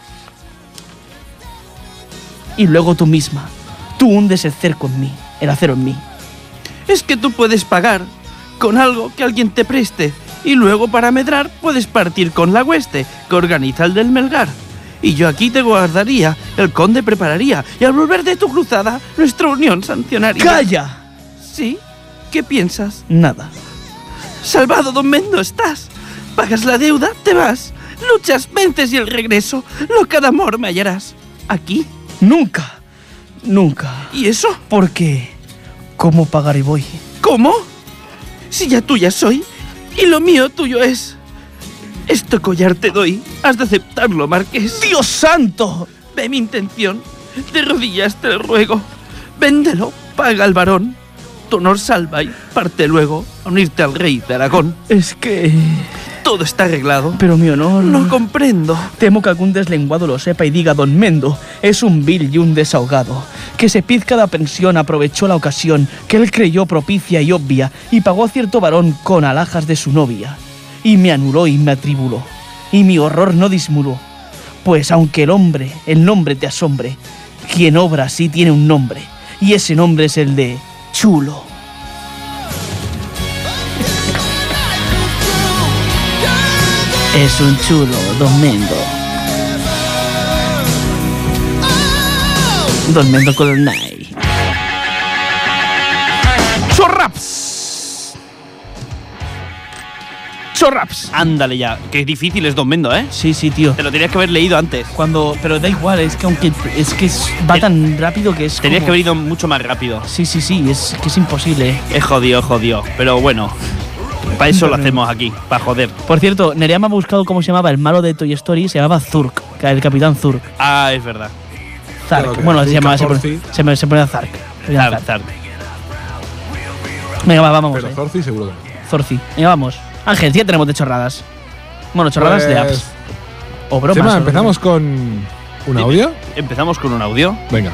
Y luego tú misma, tú hundes el cerco en mí, el acero en mí. Es que tú puedes pagar con algo que alguien te preste, y luego para medrar puedes partir con la hueste que organiza el del Melgar. Y yo aquí te guardaría, el conde prepararía, y al volver de tu cruzada, nuestra unión sancionaría. ¡Calla! ¿Sí? ¿Qué piensas? Nada. Salvado, don Mendo, estás. Pagas la deuda, te vas. Luchas, vences y el regreso, loca de amor me hallarás. ¿Aquí? Nunca, nunca. ¿Y eso? Porque, ¿cómo pagar y voy? ¿Cómo? Si ya tuya soy, y lo mío tuyo es. Este collar te doy, has de aceptarlo, marqués. ¡Dios santo! Ve mi intención, de rodillas te lo ruego. Véndelo, paga al varón. Tu honor salva y parte luego a unirte al rey de Aragón. Es que... Todo está arreglado. Pero mi honor... Lo comprendo. Temo que algún deslenguado lo sepa y diga: Don Mendo es un vil y un desahogado, que se pizca de pensión aprovechó la ocasión que él creyó propicia y obvia y pagó a cierto varón con alhajas de su novia. Y me anuló y me atribuló, y mi horror no dismuló. Pues aunque el hombre, el nombre te asombre, quien obra sí tiene un nombre, y ese nombre es el de Chulo. Es un chulo, Don Mendo. Don Mendo con el Nai. ¡Chorraps! ¡Chorraps! Ándale ya, qué difícil es Don Mendo, ¿eh? Sí, sí, tío. Te lo tenías que haber leído antes. Cuando, pero da igual, es que aunque es que es- va tan rápido que es Tenías como- que haber ido mucho más rápido. Sí, sí, sí, es que es imposible. ¿eh? Es jodido, jodido. Pero bueno, para eso lo hacemos aquí, para joder. Por cierto, Nerea me ha buscado cómo se llamaba el malo de Toy Story, se llamaba Zurk, que era el Capitán Zurk. Ah, es verdad. Zark. Claro que Bueno, se Zurk llama, se, Zorzi. pone- se, me- se ponía Zark. Se llama Tarde, Zark. tarde. Venga, va, vamos. Pero eh. Zorzi seguro que no. Zorzi. Venga, vamos. Ángel, ya tenemos de chorradas. Bueno, chorradas de Pues, apps. O bromas. Chema, o- empezamos con un audio. Empezamos con un audio. Venga.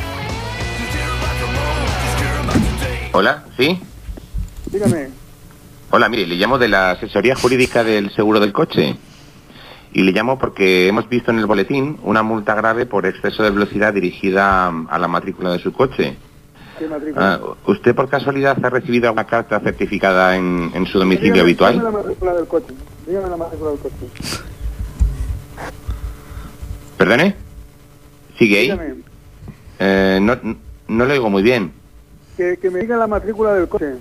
Hola, ¿sí? Dígame. Hola, mire, le llamo de la asesoría jurídica del seguro del coche. Y le llamo porque hemos visto en el boletín una multa grave por exceso de velocidad dirigida a la matrícula de su coche. ¿Qué matrícula? Ah, ¿Usted por casualidad ha recibido una carta certificada en, en su domicilio Dígame- habitual? Dígame la matrícula del coche. Dígame la matrícula del coche. ¿Perdone? ¿Sigue ahí? Dígame. Eh, no, no lo oigo muy bien. Que, que me diga la matrícula del coche.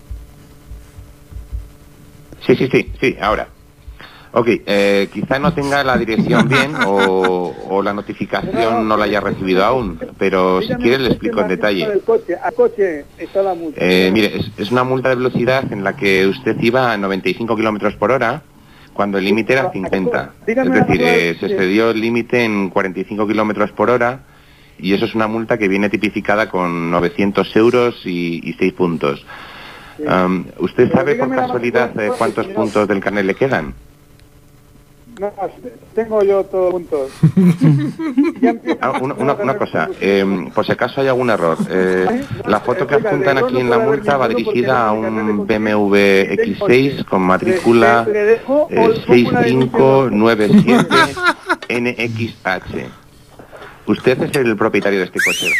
Sí, sí, sí, sí, ahora. Ok, eh, quizá no tenga la dirección bien o, o la notificación no la haya recibido aún, pero si Dígame quiere le usted explico la en detalle. matrícula del coche. A coche está la multa. Eh, mire, es, es una multa de velocidad en la que usted iba a noventa y cinco kilómetros por hora cuando el límite era cincuenta. Es Dígame la decir, eh, matrícula- se excedió el límite en cuarenta y cinco kilómetros por hora y eso es una multa que viene tipificada con novecientos euros y, y seis puntos. Um, ¿Usted Pero sabe por dígame la casualidad matrícula eh, del cuántos coche, puntos del carnet le quedan? No, tengo yo todo juntos. Ya empiezo- Ah, una, una- una cosa, eh, por si acaso hay algún error. Eh, la foto que adjuntan aquí en la multa va dirigida a un B M W X seis con matrícula eh, seis cinco nueve siete N X H. Usted es el propietario de este coche.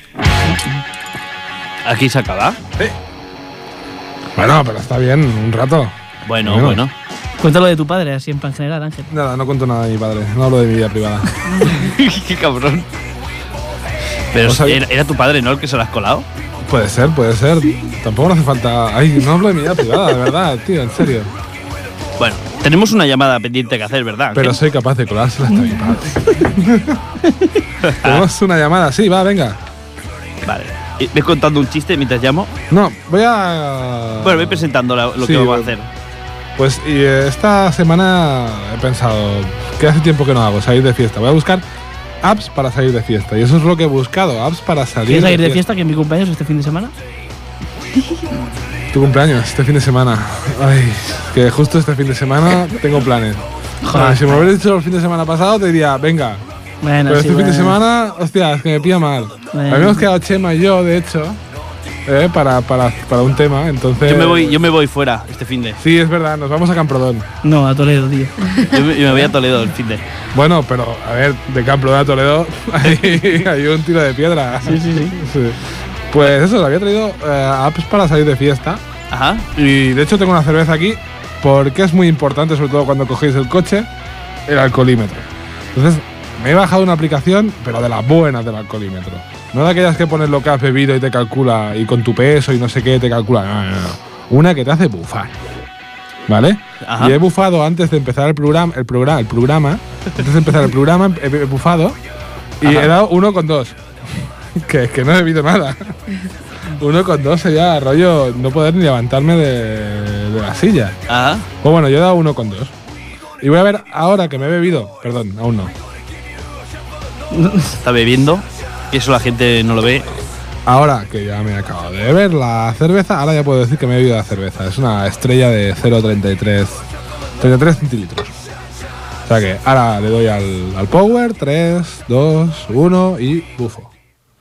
Aquí se acaba. Bueno, pero está bien, un rato. Bueno, Bueno. bueno. Cuéntalo de tu padre, así en plan general, Ángel. Nada, no cuento nada de mi padre, no hablo de mi vida privada. Qué cabrón. Pero O sea, era, era tu padre, ¿no? El que se lo has colado. Puede ser, puede ser. Tampoco no hace falta. Ay, no hablo de mi vida privada, de verdad, tío, en serio. Bueno, tenemos una llamada pendiente que hacer, ¿verdad? Pero Ángel? soy capaz de colársela hasta mi padre. Tenemos una llamada, sí, va, venga. Vale. ¿Y ¿Ves contando un chiste mientras llamo? No, voy a. Bueno, voy presentando la- lo Sí, que vamos a bueno. hacer. Pues y, eh, esta semana he pensado que hace tiempo que no hago, salir de fiesta. Voy a buscar apps para salir de fiesta. Y eso es lo que he buscado, apps para salir ¿Quieres salir de fiesta que es mi cumpleaños este fin de semana? Tu cumpleaños, este fin de semana. Ay, que justo este fin de semana tengo planes. Joder. Ah, si me hubieras dicho el fin de semana pasado, te diría, venga. Bueno, Pero sí, este fin de bueno. semana, hostia, es que me pilla mal. Bueno. Habíamos quedado Chema y yo, de hecho, eh, para, para, para un tema, entonces... Yo me voy, yo me voy fuera este fin de. Sí, es verdad, nos vamos a Camprodón. No, a Toledo, tío. Yo me, yo me voy a Toledo el fin de. Bueno, pero, a ver, de Camprodón a Toledo hay, hay un tiro de piedra. Sí, sí, sí. Sí. Pues eso, había traído eh, apps para salir de fiesta. Ajá. Y de hecho tengo una cerveza aquí porque es muy importante, sobre todo cuando cogéis el coche, el alcoholímetro. Entonces me he bajado una aplicación, pero de las buenas del alcoholímetro. No de aquellas que pones lo que has bebido y te calcula, y con tu peso y no sé qué te calcula. No, no, no. Una que te hace bufar. ¿Vale? Ajá. Y he bufado antes de empezar el programa, el programa, el programa. Antes de empezar el programa he, he bufado y Ajá. he dado uno con dos. que, que no he bebido nada. Uno con dos sería rollo no poder ni levantarme de, de la silla. Ajá. Pues bueno, yo he dado uno con dos. Y voy a ver ahora que me he bebido. Perdón, aún no. Está bebiendo. Y eso la gente no lo ve. Ahora que ya me acabo de beber la cerveza, ahora ya puedo decir que me he bebido la cerveza. Es una estrella de cero coma treinta y tres centilitros. O sea que ahora le doy al, al power, tres, dos, uno y bufo.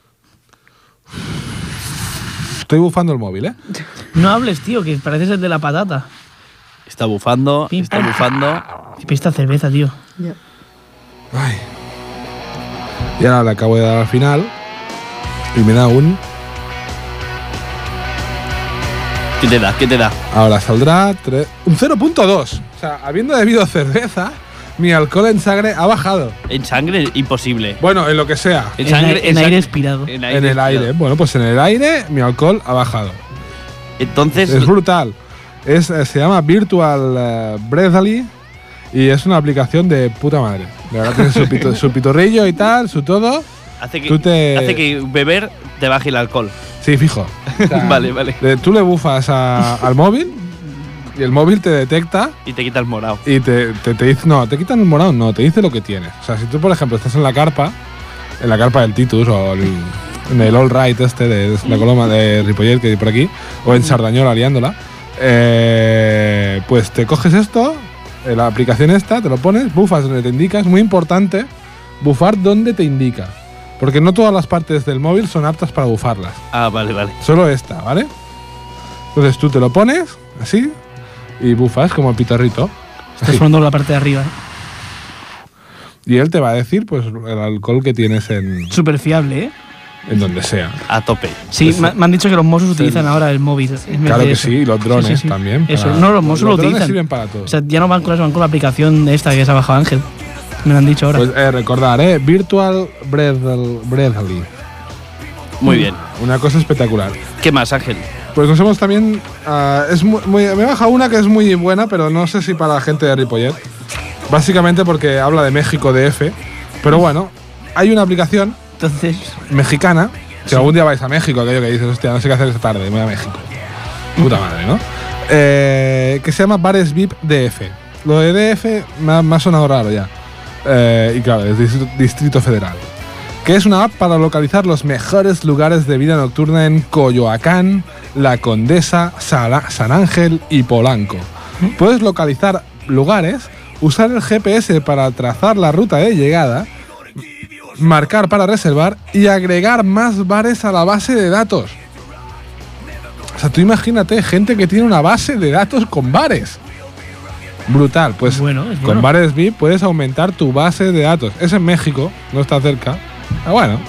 Estoy bufando el móvil, ¿eh? No hables, tío, que pareces el de la patata. Está bufando. Pim, Está pam. bufando. Pista cerveza, tío. Ay. Y ahora le acabo de dar al final y me da un... ¿Qué te da? ¿Qué te da? Ahora saldrá tre- un cero punto dos. O sea, habiendo bebido cerveza, mi alcohol en sangre ha bajado. En sangre, imposible. Bueno, en lo que sea. En En, sangre. en sang- aire expirado. En En el aire. Bueno, pues en el aire mi alcohol ha bajado. Entonces. Es brutal. Es, eh, se llama Virtual eh, Breathly y es una aplicación de puta madre. De verdad tiene su, pito- su pitorrillo y tal, su todo. Hace que, tú te- hace que beber te baje el alcohol. Sí, fijo. O sea, Vale, vale. de- tú le bufas a- al móvil y el móvil te detecta Y te quita el morado. y te, te, te dice, no, te quitan el morado, no, te dice lo que tienes. O sea, si tú, por ejemplo, estás en la carpa, en la carpa del Titus o el- en el All Right este de la Coloma de Ripollet que hay por aquí, o en Sardañola liándola, eh, pues te coges esto, eh, la aplicación esta, te lo pones, bufas donde te indica, es muy importante bufar donde te indica. Porque no todas las partes del móvil son aptas para bufarlas. Ah, vale, vale. Solo esta, ¿vale? Entonces tú te lo pones, así, y bufas como el pitorrito. Estás sonando la parte de arriba. Y él te va a decir, pues, el alcohol que tienes en, Súper fiable, ¿eh? en donde sea. A tope. Sí, me, me han dicho que los Mossos utilizan ahora el móvil. en vez Claro de que eso. sí, y los drones Sí, sí, sí. también. Eso, para- no, los Mossos lo drones utilizan. sirven para todo. O sea, ya no van con eso, van con la aplicación esta que se ha bajado Ángel. Me lo han dicho ahora. Pues eh, recordar, ¿eh? Virtual Breathly. Breathly. Muy bien. Una cosa espectacular. ¿Qué más, Ángel? Pues nos hemos también... ah, es muy, muy- me he bajado una que es muy buena, pero no sé si para la gente de Ripollet. Básicamente porque habla de México D F. Pero bueno, hay una aplicación Entonces, mexicana. Si algún día vais a México, aquello que dices, hostia, no sé qué hacer esta tarde, me voy a México. Puta madre, ¿no? Eh, que se llama Bares V I P D F. Lo de D F me ha, me ha sonado raro ya. Eh, y claro, es Distrito, Distrito Federal. Que es una app para localizar los mejores lugares de vida nocturna en Coyoacán, La Condesa, Sala- San Ángel y Polanco. Puedes localizar lugares usar el G P S para trazar la ruta de llegada, marcar para reservar y agregar más bares a la base de datos. O sea, tú imagínate gente que tiene una base de datos con bares. Brutal, pues Bueno, es con bueno. bares V I P puedes aumentar tu base de datos. Es en México, no está cerca. Ah, bueno.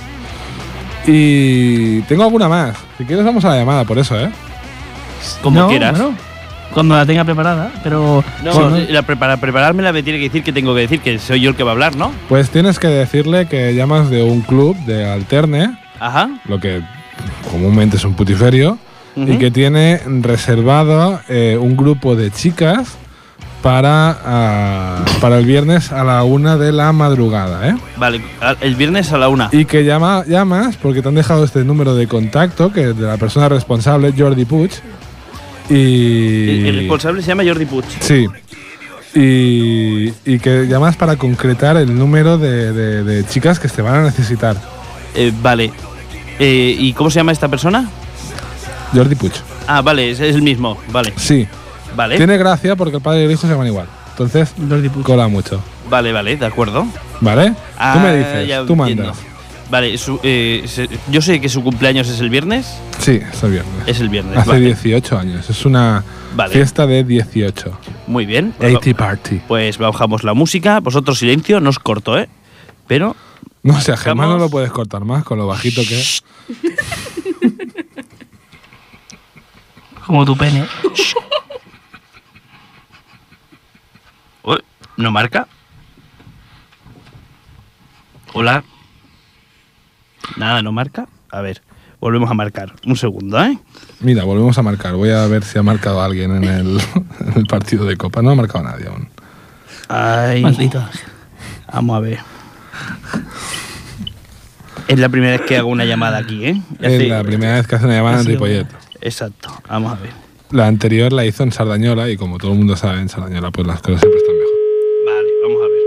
Y tengo alguna más. Si quieres vamos a la llamada por eso, ¿eh? Como No, quieras. bueno, cuando la tenga preparada, pero... No, bueno, la, para preparármela me tiene que decir que tengo que decir que soy yo el que va a hablar, ¿no? Pues tienes que decirle que llamas de un club de Alterne, Ajá. lo que comúnmente es un putiferio, Ujú. y que tiene reservado eh, un grupo de chicas para, ah, para el viernes a la una de la madrugada, ¿eh? Vale, el viernes a la una. Y que llama, llamas porque te han dejado este número de contacto, que es de la persona responsable, Jordi Puig. Y. El, el responsable se llama Jordi Puig. Sí. Y, y que llamas para concretar el número de, de- de chicas que se van a necesitar. Eh, vale. Eh, ¿Y cómo se llama esta persona? Jordi Puig. Ah, vale, es, es el mismo. Vale. Sí. Vale. Tiene gracia porque el padre y el hijo se llaman igual. Entonces, Jordi Puig. cola mucho. Vale, vale, de acuerdo. ¿Vale? Ah, tú me dices, ya tú entiendo. mandas. Vale, su- eh, se- yo sé que su cumpleaños es el viernes. Sí, es el viernes. Es el viernes. Hace vale. dieciocho años. Es una Vale. fiesta de dieciocho. Muy bien. Pues, ochenta party. pues bajamos la música. Vosotros silencio, no os corto, ¿eh? Pero No sé, a Germán no Marcamos. lo puedes cortar más con lo bajito que es. Como tu pene. Uy, ¿no marca? Hola. Nada, no marca. A ver, volvemos a marcar. Un segundo, ¿eh? Mira, volvemos a marcar. Voy a ver si ha marcado alguien en el, en el partido de Copa. No ha marcado nadie aún. Ay, Maldito Ángel. vamos a ver. Es la primera vez que hago una llamada aquí, ¿eh? Es Hace- la primera vez que hace una llamada en Ha sido Ripollet. Exacto, vamos a ver. La anterior la hizo en Sardañola y como todo el mundo sabe, en Sardañola pues las cosas siempre están mejor. Vale, vamos a ver.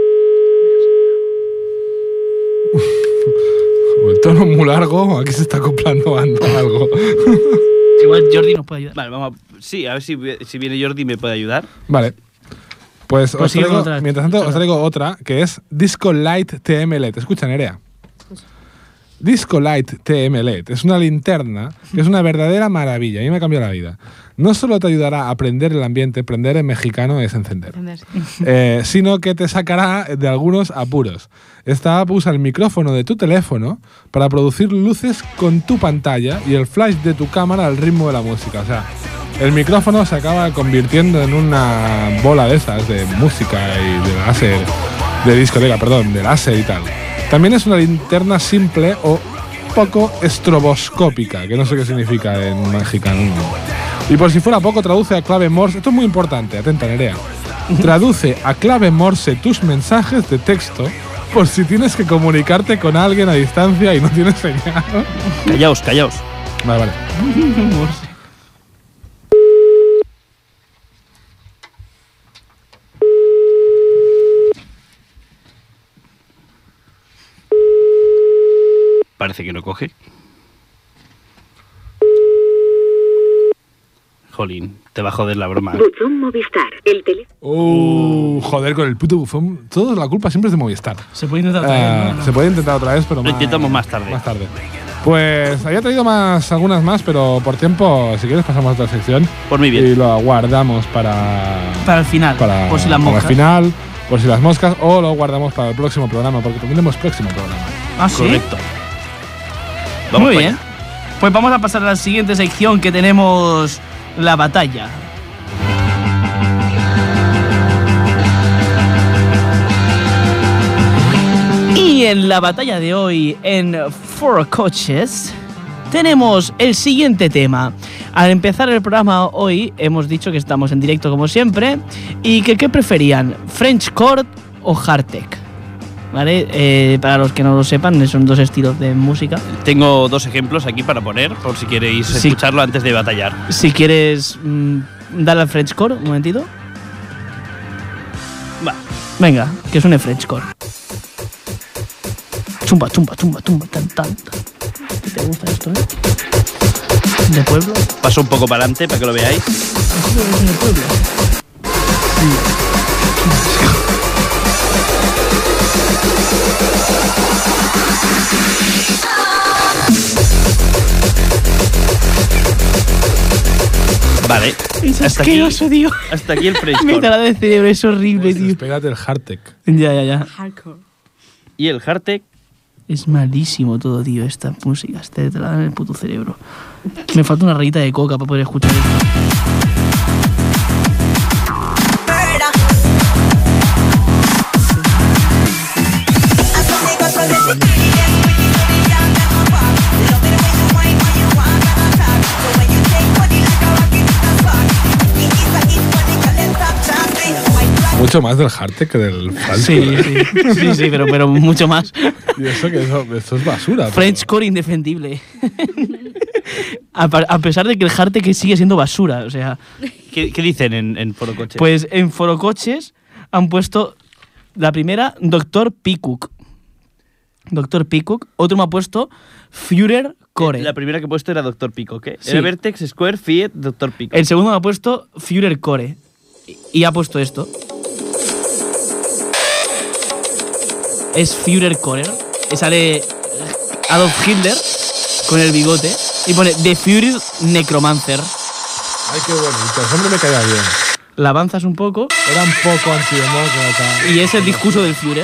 El tono muy largo, aquí se está acoplando algo. Igual Jordi nos puede ayudar. Vale, vamos a... Sí, a ver si, si viene Jordi y me puede ayudar. Vale. Pues Pues os sigue traigo, con otra. mientras tanto os traigo otra que es Disco Light T M L E D. Escucha, Nerea. Disco Light T M L E D es una linterna que es una verdadera maravilla. A mí me ha cambiado la vida. No solo te ayudará a aprender el ambiente, prender en mexicano es encender, eh, sino que te sacará de algunos apuros. Esta app usa el micrófono de tu teléfono para producir luces con tu pantalla y el flash de tu cámara al ritmo de la música. O sea, el micrófono se acaba convirtiendo en una bola de esas de música y de láser, de discoteca, perdón, de láser y tal. También es una linterna simple o poco estroboscópica, que no sé qué significa en mexicano. Y por si fuera poco, traduce a clave Morse. Esto es muy importante, atenta, Nerea. Traduce a clave Morse tus mensajes de texto por si tienes que comunicarte con alguien a distancia y no tienes señal. Callaos, callaos. Vale, vale. Parece que no coge. Jolín, te va a joder la broma. Buzón Movistar. El teléfono. Uh, joder, con el puto bufón. Toda la culpa siempre es de Movistar. Se puede intentar otra vez, Ah, ¿no? No. Se puede intentar otra vez, pero Lo intentamos más tarde. Más tarde. Pues había traído más, algunas más, pero por tiempo, si quieres, pasamos a otra sección. Por mi Y bien. lo guardamos para. Para el final, para, por si las para moscas. el final, por si las moscas, o lo guardamos para el próximo programa, porque tendremos próximo programa. ¿Ah, sí? Correcto. Vamos Muy para bien. allá. Pues vamos a pasar a la siguiente sección que tenemos la batalla. Y en la batalla de hoy en Four Coaches tenemos el siguiente tema. Al empezar el programa hoy hemos dicho que estamos en directo como siempre y que qué preferían, French Chord o Hardtech. ¿Vale? Eh, para los que no lo sepan, son dos estilos de música. Tengo dos ejemplos aquí para poner, por si queréis Sí. escucharlo antes de batallar. Si quieres mm, darle al French Chord, un momentito. Va. Venga, que suene French Chord. Chumba, chumba, chumba, chumba, tan, tan. ¿Te gusta esto, eh? ¿De pueblo? Paso un poco para adelante para que lo veáis. ¿Es de pueblo? Vale. Es hasta aquí, asqueroso, tío. hasta aquí el Me Frenchcore. trae de cerebro, es horrible, Pues tío. espérate el Hardtech. Ya, ya, ya. Y el Hardtech. Es malísimo todo, tío, esta música. Este te la dan en el puto cerebro. Me falta una rayita de coca para poder escuchar esto. Mucho más del Hardtech que del Frenchcore. Sí, sí, sí, sí, pero, pero mucho más. Y eso que eso, eso es basura. pero- Frenchcore indefendible. A, pa- a pesar de que el Hardtech sigue siendo basura, o sea. ¿Qué, qué dicen en, en Foro Coche? Pues en Forocoches han puesto la primera, doctor Peacock. doctor Peacock. Otro me ha puesto Führer Core. La primera que he puesto era doctor Peacock, ¿eh? Sí. Era Vertex, Square, Fiat, doctor Peacock. El segundo me ha puesto Führer Core. Y ha puesto esto. Es Führer Core. Y sale Adolf Hitler con el bigote. Y pone The Führer Necromancer. Ay, qué bonito. Ese hombre me caía bien. La avanzas un poco. Era un poco antidemócrata. Y es el discurso del Führer.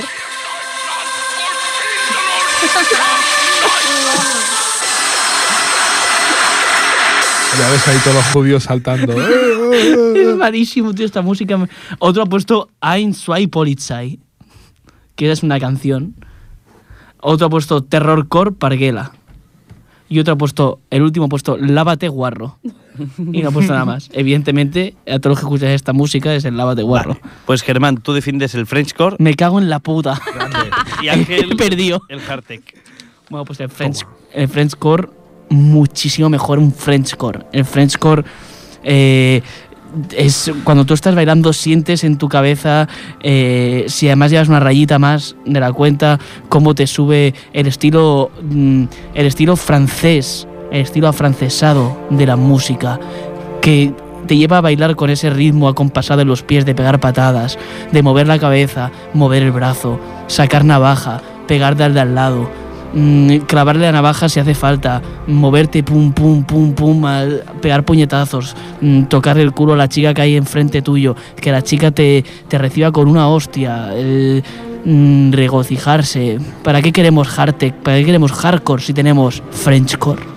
Ya ves ahí todos los judíos saltando. Es malísimo, tío, esta música. Otro ha puesto Ein, zwei Polizei, que es una canción. Otro ha puesto Terrorcore Parguela. Y otro ha puesto, el último ha puesto Lávate Guarro. Y no ha puesto nada más. Evidentemente, a todos los que escuchan esta música es el Lávate Guarro. Vale. Pues Germán, tú defiendes el Frenchcore Me cago en la puta. y Ángel He perdido. el Hardtech. Bueno, pues el French, el Frenchcore, muchísimo mejor un Frenchcore. El Frenchcore eh, es cuando tú estás bailando, sientes en tu cabeza, eh, si además llevas una rayita más de la cuenta, cómo te sube el estilo, mm, el estilo francés, el estilo afrancesado de la música, que te lleva a bailar con ese ritmo acompasado en los pies, de pegar patadas, de mover la cabeza, mover el brazo, sacar navaja, pegarle al de al lado, mm, clavarle la navaja si hace falta, moverte pum pum pum pum, al pegar puñetazos, mm, tocarle el culo a la chica que hay enfrente tuyo, que la chica te, te reciba con una hostia, el, mm, regocijarse. ¿Para qué queremos hardtech? ¿Para qué queremos hardcore si tenemos Frenchcore?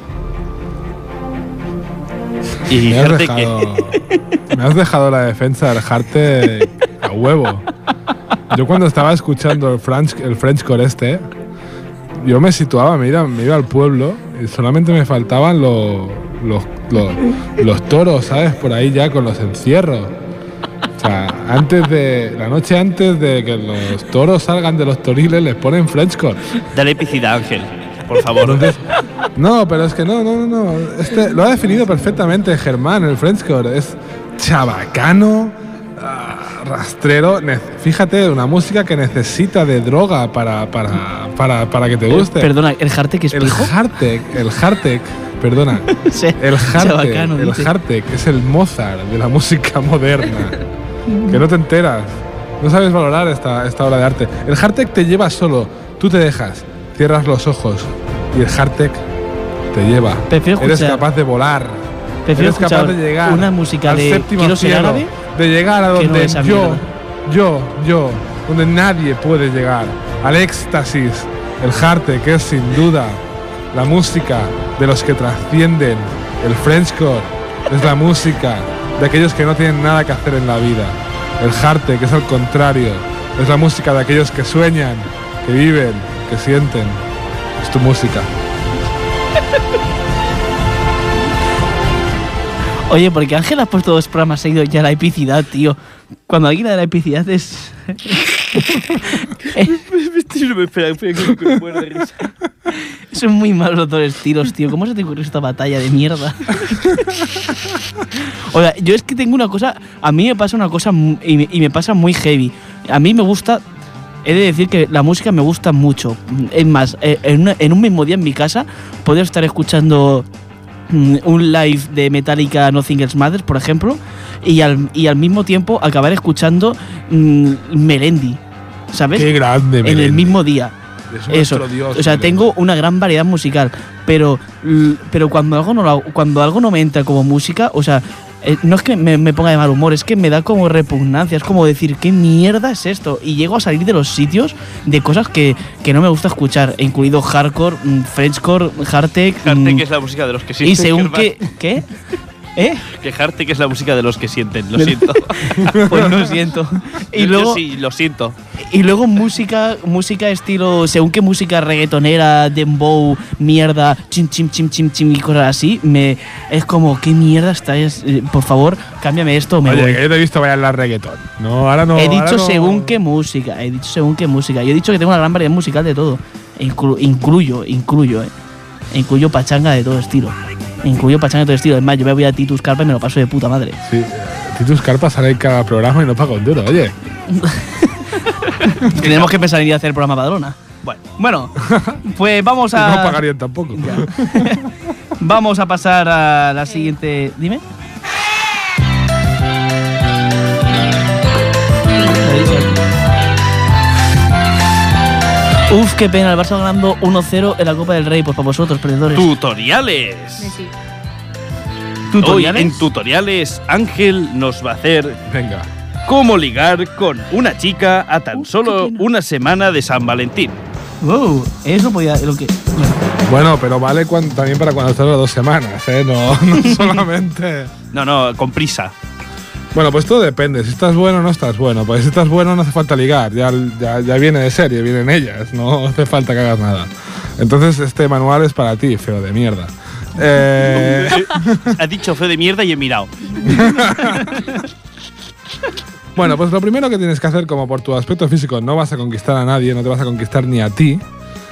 Y Me has, Hardtech, dejado, me has dejado la defensa del Hardtech a huevo. Yo cuando estaba escuchando el French, el Frenchcore este, yo me situaba, me iba, me iba al pueblo y solamente me faltaban los, los, los, los toros, ¿sabes? Por ahí ya con los encierros. O sea, antes de, la noche antes de que los toros salgan de los toriles les ponen Frenchcore. dale epicidad, Ángel, por favor. Entonces, no, pero es que no, no, no, no. Este, lo ha definido perfectamente Germán, el Frenchcore. Es chabacano, ah, rastrero. Ne- Fíjate, una música que necesita de droga para, para, para, para que te guste. Perdona, ¿el hardtech es El pijo? Hardtech, el Hardtech, perdona. Sí, El Hardtech, chabacano, el dice. Hardtech es el Mozart de la música moderna. Que no te enteras. No sabes valorar esta, esta obra de arte. El Hardtech te lleva solo. Tú te dejas, cierras los ojos y el Hardtech te lleva. Prefiero Eres escuchar- capaz de volar. Prefiero Eres capaz escuchar de llegar una música al de séptimo Quiero ser cielo, árabe de llegar a que no donde esa yo, mierda. yo, yo, donde nadie puede llegar, al éxtasis. El Hardtech es sin duda la música de los que trascienden. El Frenchcore es la música de aquellos que no tienen nada que hacer en la vida. El Hardtech es al contrario, es la música de aquellos que sueñan, que viven, que sienten. Es tu música. Oye, porque Ángel ha puesto dos programas seguidos ya la epicidad, tío. Cuando alguien da la epicidad es... No me espera, espera, que me muero de risa. Son muy malos los dos estilos, tío. ¿Cómo se te ocurrió esta batalla de mierda? Oiga, yo es que tengo una cosa... A mí me pasa una cosa mu- y me, y me pasa muy heavy. A mí me gusta... He de decir que la música me gusta mucho. Es más, eh, en, una- en un mismo día en mi casa puedo estar escuchando mm, un live de Metallica Nothing Else Matters, por ejemplo, y al, y al mismo tiempo acabar escuchando mm, Melendi, ¿sabes? Qué grande, En el Melendi. mismo día. Es Eso. nuestro Dios, O sea, Melendi. tengo una gran variedad musical, pero, l- pero cuando, algo no lo- cuando algo no me entra como música, o sea, Eh, no es que me, me ponga de mal humor, es que me da como repugnancia, es como decir, ¿qué mierda es esto? Y llego a salir de los sitios de cosas que, que no me gusta escuchar, incluido hardcore, mm, Frenchcore, hardtech. Hardtech mm, es la música de los que sienten. y según Germán. que... ¿Qué? ¿Eh? Que hardtech es la música de los que sienten, lo siento. Pues lo siento. Y Yo- yo luego, sí, lo siento. y luego música, música estilo, según qué música reggaetonera, dembow, mierda, chim chim chim chim chim y cosas así, me es como, ¿qué mierda estáis? Eh, por favor, cámbiame esto, me Oye, voy. que yo te he visto bailar reggaetón. No, ahora no. He ahora dicho no. según qué música, he dicho según qué música. Yo he dicho que tengo una gran variedad musical de todo. E inclu- incluyo, incluyo, eh. E incluyo pachanga de todo estilo. E incluyo pachanga de todo estilo. Es más, yo me voy a Titus Carpa y me lo paso de puta madre. Sí, eh, Titus Carpa sale en cada programa y no paga un duro, oye. Tenemos que pensar en ir a hacer el programa Padrona. Bueno, Bueno, pues vamos Y a. no pagarían tampoco. Vamos a pasar a la siguiente. Dime. Uf, qué pena, el Barça ganando uno cero en la Copa del Rey, pues para vosotros, perdedores. tutoriales. Sí. Hoy en tutoriales Ángel nos va a hacer Venga. cómo ligar con una chica a tan solo una semana de San Valentín. Wow, eso podía. Lo que, bueno. Bueno, pero vale cuan- también para cuando estás las dos semanas, ¿eh? No, no solamente. No, no, con prisa. Bueno, pues todo depende. Si estás bueno o no estás bueno. Porque si estás bueno no hace falta ligar. Ya, ya, ya viene de serie, vienen ellas. No hace falta que hagas nada. Entonces este manual es para ti, feo de mierda. Eh, Ha dicho feo de mierda y he mirado. bueno, pues lo primero que tienes que hacer, como por tu aspecto físico no vas a conquistar a nadie, no te vas a conquistar ni a ti,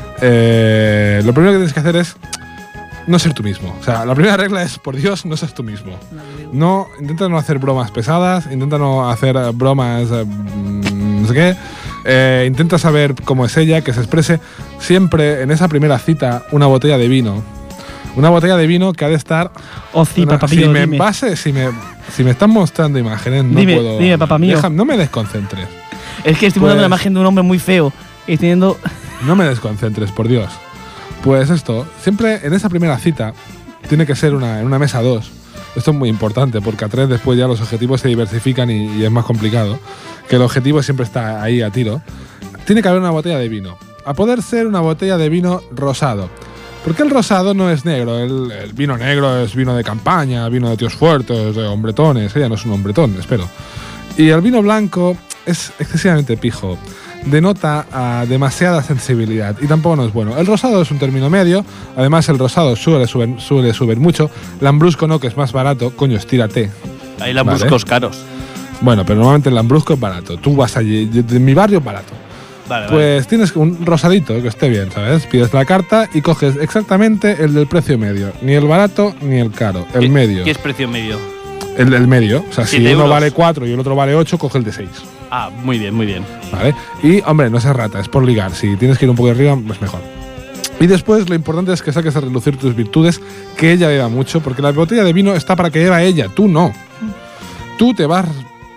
eh, lo primero que tienes que hacer es no ser tú mismo. O sea, la primera regla es, por Dios, no seas tú mismo. No, intenta no hacer bromas pesadas, intenta no hacer eh, bromas, eh, mm, no sé qué. Eh, intenta saber cómo es ella, que se exprese siempre en esa primera cita una botella de vino. Una botella de vino que ha de estar. Oh, sí, una- papá si mío, me dime. base, si me, si me están mostrando imágenes, no Dime, puedo. dime, papá mío. Deja- no me desconcentres. Es que estoy Pues- poniendo una imagen de un hombre muy feo y estoy teniendo. No me desconcentres, por Dios. Pues esto, siempre en esa primera cita tiene que ser una, en una mesa dos. Esto es muy importante porque a tres después ya los objetivos se diversifican y, y es más complicado. Que el objetivo siempre está ahí a tiro. Tiene que haber una botella de vino. A poder ser una botella de vino rosado. Porque el rosado no es negro. El, el vino negro es vino de campaña, vino de tíos fuertes, de hombretones. Ella no es un hombretón, espero. Y el vino blanco es excesivamente pijo. Denota a demasiada sensibilidad y tampoco no es bueno. El rosado es un término medio, además el rosado suele subir, suele subir mucho. Lambrusco no, que es más barato, coño, estírate. Hay lambruscos caros. Bueno, pero normalmente el lambrusco es barato. Tú vas allí, de mi barrio es barato. Vale, vale. Pues tienes un rosadito que esté bien, ¿sabes? Pides la carta y coges exactamente el del precio medio. Ni el barato ni el caro, el ¿Qué- medio. ¿Qué es precio medio? El del medio. O sea, si Siete uno euros. vale cuatro y el otro vale ocho, coge el de seis. Ah, muy bien, muy bien. ¿Vale? Y, hombre, no seas rata, es por ligar. Si tienes que ir un poco arriba, pues mejor. Y después lo importante es que saques a relucir tus virtudes, que ella beba mucho, porque la botella de vino está para que beba ella, tú no. Tú te vas...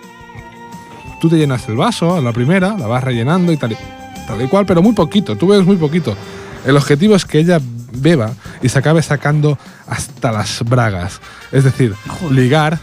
Tú te llenas el vaso a la primera, la vas rellenando y tal y, tal y cual, pero muy poquito, tú bebes muy poquito. El objetivo es que ella beba y se acabe sacando hasta las bragas. Es decir, ligar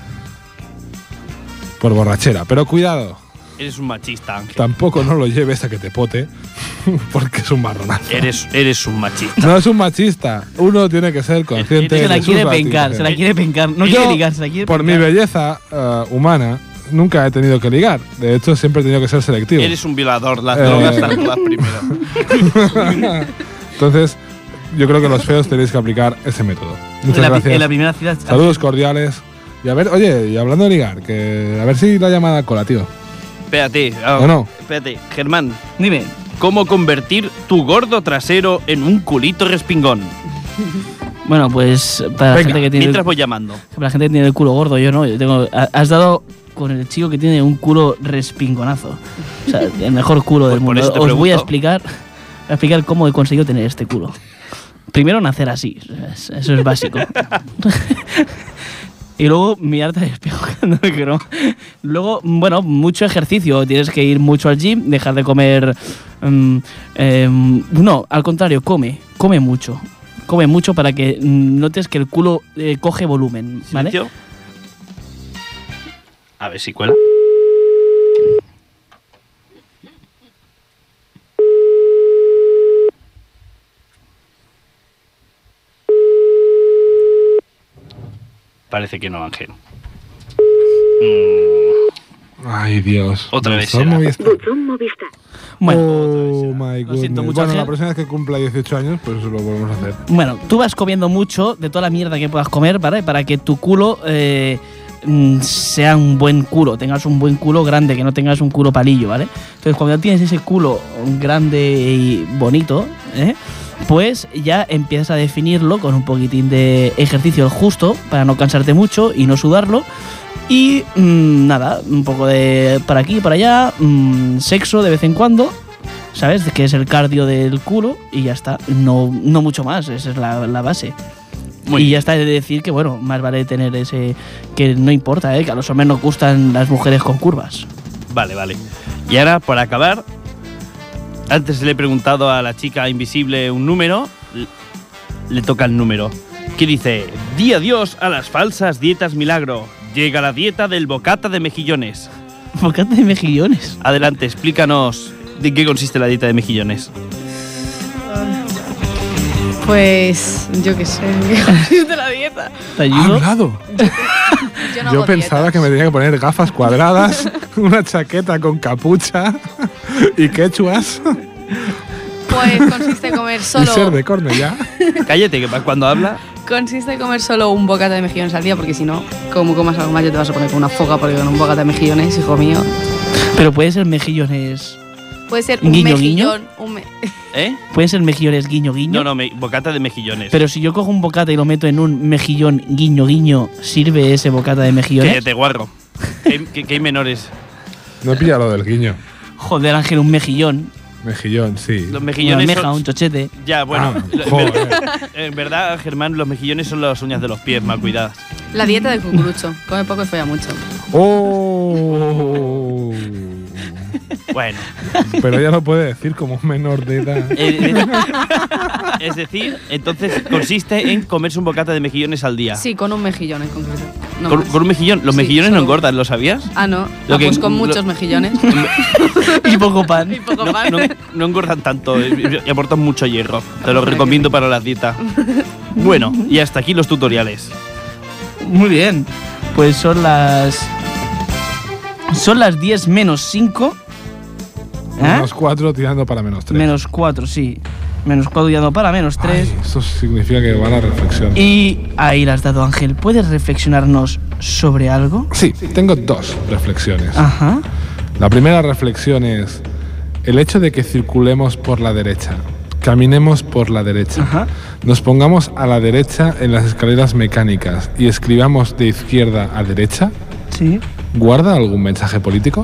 por borrachera. Pero cuidado, Eres un machista, Ángel. tampoco no lo lleves a que te pote, porque es un marronazo. Eres, eres un machista. No es un machista. Uno tiene que ser consciente Se Se la de sus quiere pencar, actitudes. se la quiere pencar. No Yo, quiere ligar, se la quiere por mi pencar. belleza eh, humana, nunca he tenido que ligar. De hecho, siempre he tenido que ser selectivo. Eres un violador. Las Eh. drogas están todas primero. Entonces, yo creo que los feos tenéis que aplicar ese método. Muchas En la, gracias. en la primera cita. Saludos cordiales. Y a ver, oye, y hablando de ligar, que a ver si la llamada cola, tío. Espérate. ah, ¿O no? Espérate. Germán, Dime. ¿cómo convertir tu gordo trasero en un culito respingón? Bueno, pues para la Venga, gente que tiene. Mientras voy llamando. Para la gente que tiene el culo gordo, yo no. Yo tengo, ha- has dado con el chico que tiene un culo respingonazo. O sea, el mejor culo del Pues por mundo. eso te Os voy a pregunto. explicar, voy a explicar cómo he conseguido tener este culo. Primero, nacer así. es- Eso es básico. Y luego mirarte al espejo cuando me quiero. Luego, bueno, mucho ejercicio. Tienes que ir mucho al gym, dejar de comer. mm, em, no, al contrario, come. Come mucho. Come mucho para que mm, notes que el culo eh, coge volumen, ¿vale? ¿Silencio? A ver si cuela. Parece que no, Ángel. Mm. Ay, Dios. Otra vez Buzón será. Movistar. Buzón Movistar. Bueno, Oh, my Lo siento goodness. mucho, Bueno, Ángel. la próxima vez que cumpla dieciocho años, pues eso lo volvemos a hacer. bueno, tú vas comiendo mucho de toda la mierda que puedas comer, ¿vale? Para que tu culo eh, mm, sea un buen culo, tengas un buen culo grande, que no tengas un culo palillo, ¿vale? Entonces, cuando ya tienes ese culo grande y bonito, ¿eh? Pues ya empiezas a definirlo con un poquitín de ejercicio justo para no cansarte mucho y no sudarlo. Y mmm, nada, un poco de para aquí y para allá, mmm, sexo de vez en cuando, ¿sabes? Que es el cardio del culo y ya está. No, no mucho más, esa es la, la base. Muy y bien. ya está de decir que, bueno, más vale tener ese... Que no importa, ¿eh? Que a los hombres nos gustan las mujeres con curvas. Vale, vale. Y ahora, por acabar, antes le he preguntado a la chica invisible un número, l- le toca el número, que dice: di adiós a las falsas dietas milagro, llega la dieta del bocata de mejillones. Bocata de mejillones. Adelante, explícanos de qué consiste la dieta de mejillones. Pues yo qué sé, ¿qué consiste la dieta? ¿Te ¿Ha ayudo? hablado? Yo no Yo hago pensaba dietas. que me tenía que poner gafas cuadradas, una chaqueta con capucha y quechuas Pues consiste en comer y solo ser de Cornellá. Cállate, que cuando habla, consiste en comer solo un bocata de mejillones al día, porque si no, como comas algo más, ya te vas a poner con una foca, porque con un bocata de mejillones, hijo mío. Pero puede ser mejillones... Puede ser un Guiño, mejillón, un me- ¿eh? Pueden ser mejillones guiño guiño. No, no, me- bocata de mejillones. Pero si yo cojo un bocata y lo meto en un mejillón guiño guiño, ¿sirve ese bocata de mejillones? que te guarro. Que, hay- que- que hay menores. No he pillado lo del guiño. Joder, Ángel, un mejillón. Mejillón, sí. Los Una mejillones meja, son- un chochete. Ya, bueno. Ah, lo- en, joder. ver- en verdad, Germán, los mejillones son las uñas de los pies mal cuidadas. La dieta del cucurucho. Come poco y folla mucho. Oh. Bueno. Pero ya lo puede decir como un menor de edad. Eh, eh, es decir, entonces consiste en comerse un bocata de mejillones al día. Sí, con un mejillón en concreto. No Con, más. con un mejillón. Los Sí, mejillones no solo- engordan, ¿lo sabías? Ah, no. Lo Ah, que- pues con lo- muchos mejillones. Y poco pan. Y poco No, pan. no- no engordan tanto eh, y aportan mucho hierro. Te lo recomiendo para la dieta. Bueno, y hasta aquí los tutoriales. Muy bien. Pues son las... Son las diez menos cinco. ¿Eh? Menos cuatro tirando para menos tres. Menos cuatro, sí. Menos cuatro ya no para, menos tres. Ay, eso significa que va la reflexión. Y ahí la has dado, Ángel. ¿Puedes reflexionarnos sobre algo? Sí, tengo dos reflexiones. Ajá. La primera reflexión es el hecho de que circulemos por la derecha, caminemos por la derecha, Ajá. nos pongamos a la derecha en las escaleras mecánicas y escribamos de izquierda a derecha, Sí. ¿guarda algún mensaje político?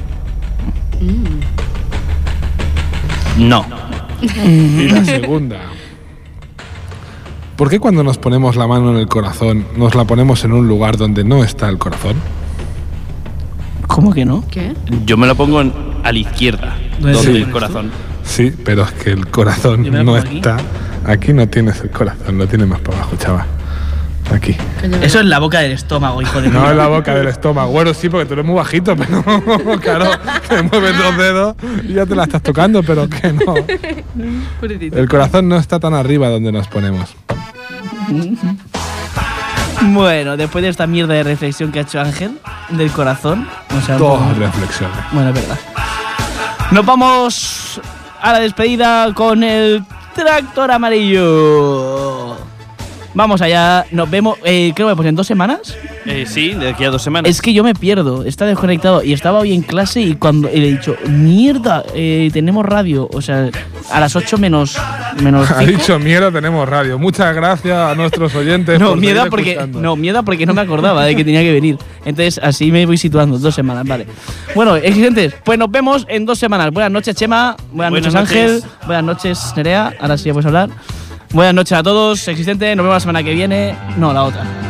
No. Y la segunda, ¿por qué cuando nos ponemos la mano en el corazón nos la ponemos en un lugar donde no está el corazón? ¿Cómo que no? ¿Qué? Yo me lo pongo en- a la izquierda, ¿Dónde donde Sí. el corazón. Sí, pero es que el corazón Yo me la no pongo aquí. está. Aquí no tienes el corazón, lo tienes más para abajo, chaval. Aquí. Eso es la boca del estómago, hijo de No puta. en la boca del estómago. Bueno, sí, porque tú eres muy bajito, pero claro, te mueves dos dedos y ya te la estás tocando, pero que no. El corazón no está tan arriba donde nos ponemos. Bueno, después de esta mierda de reflexión que ha hecho Ángel, del corazón. O sea, un Dos poco- reflexiones. Bueno, es verdad. Nos vamos a la despedida con el tractor amarillo. Vamos allá, nos vemos, eh, creo que pues en dos semanas. Eh, sí, de aquí a dos semanas. Es que yo me pierdo, está desconectado y estaba hoy en clase y cuando y le he dicho, mierda, eh, tenemos radio, o sea, a las ocho menos, menos Ha cinco. dicho mierda, tenemos radio. Muchas gracias a nuestros oyentes. No, por mierda seguir porque, escuchando. no, mierda porque no me acordaba de que tenía que venir. Entonces así me voy situando, dos semanas, vale. Bueno, exigentes, pues nos vemos en dos semanas. Buenas noches, Chema. Buenas, Buenas noches, Ángel. noches. Buenas noches, Nerea. Ahora sí ya puedes hablar. Buenas noches a todos, existentes. Nos vemos la semana que viene. No, la otra.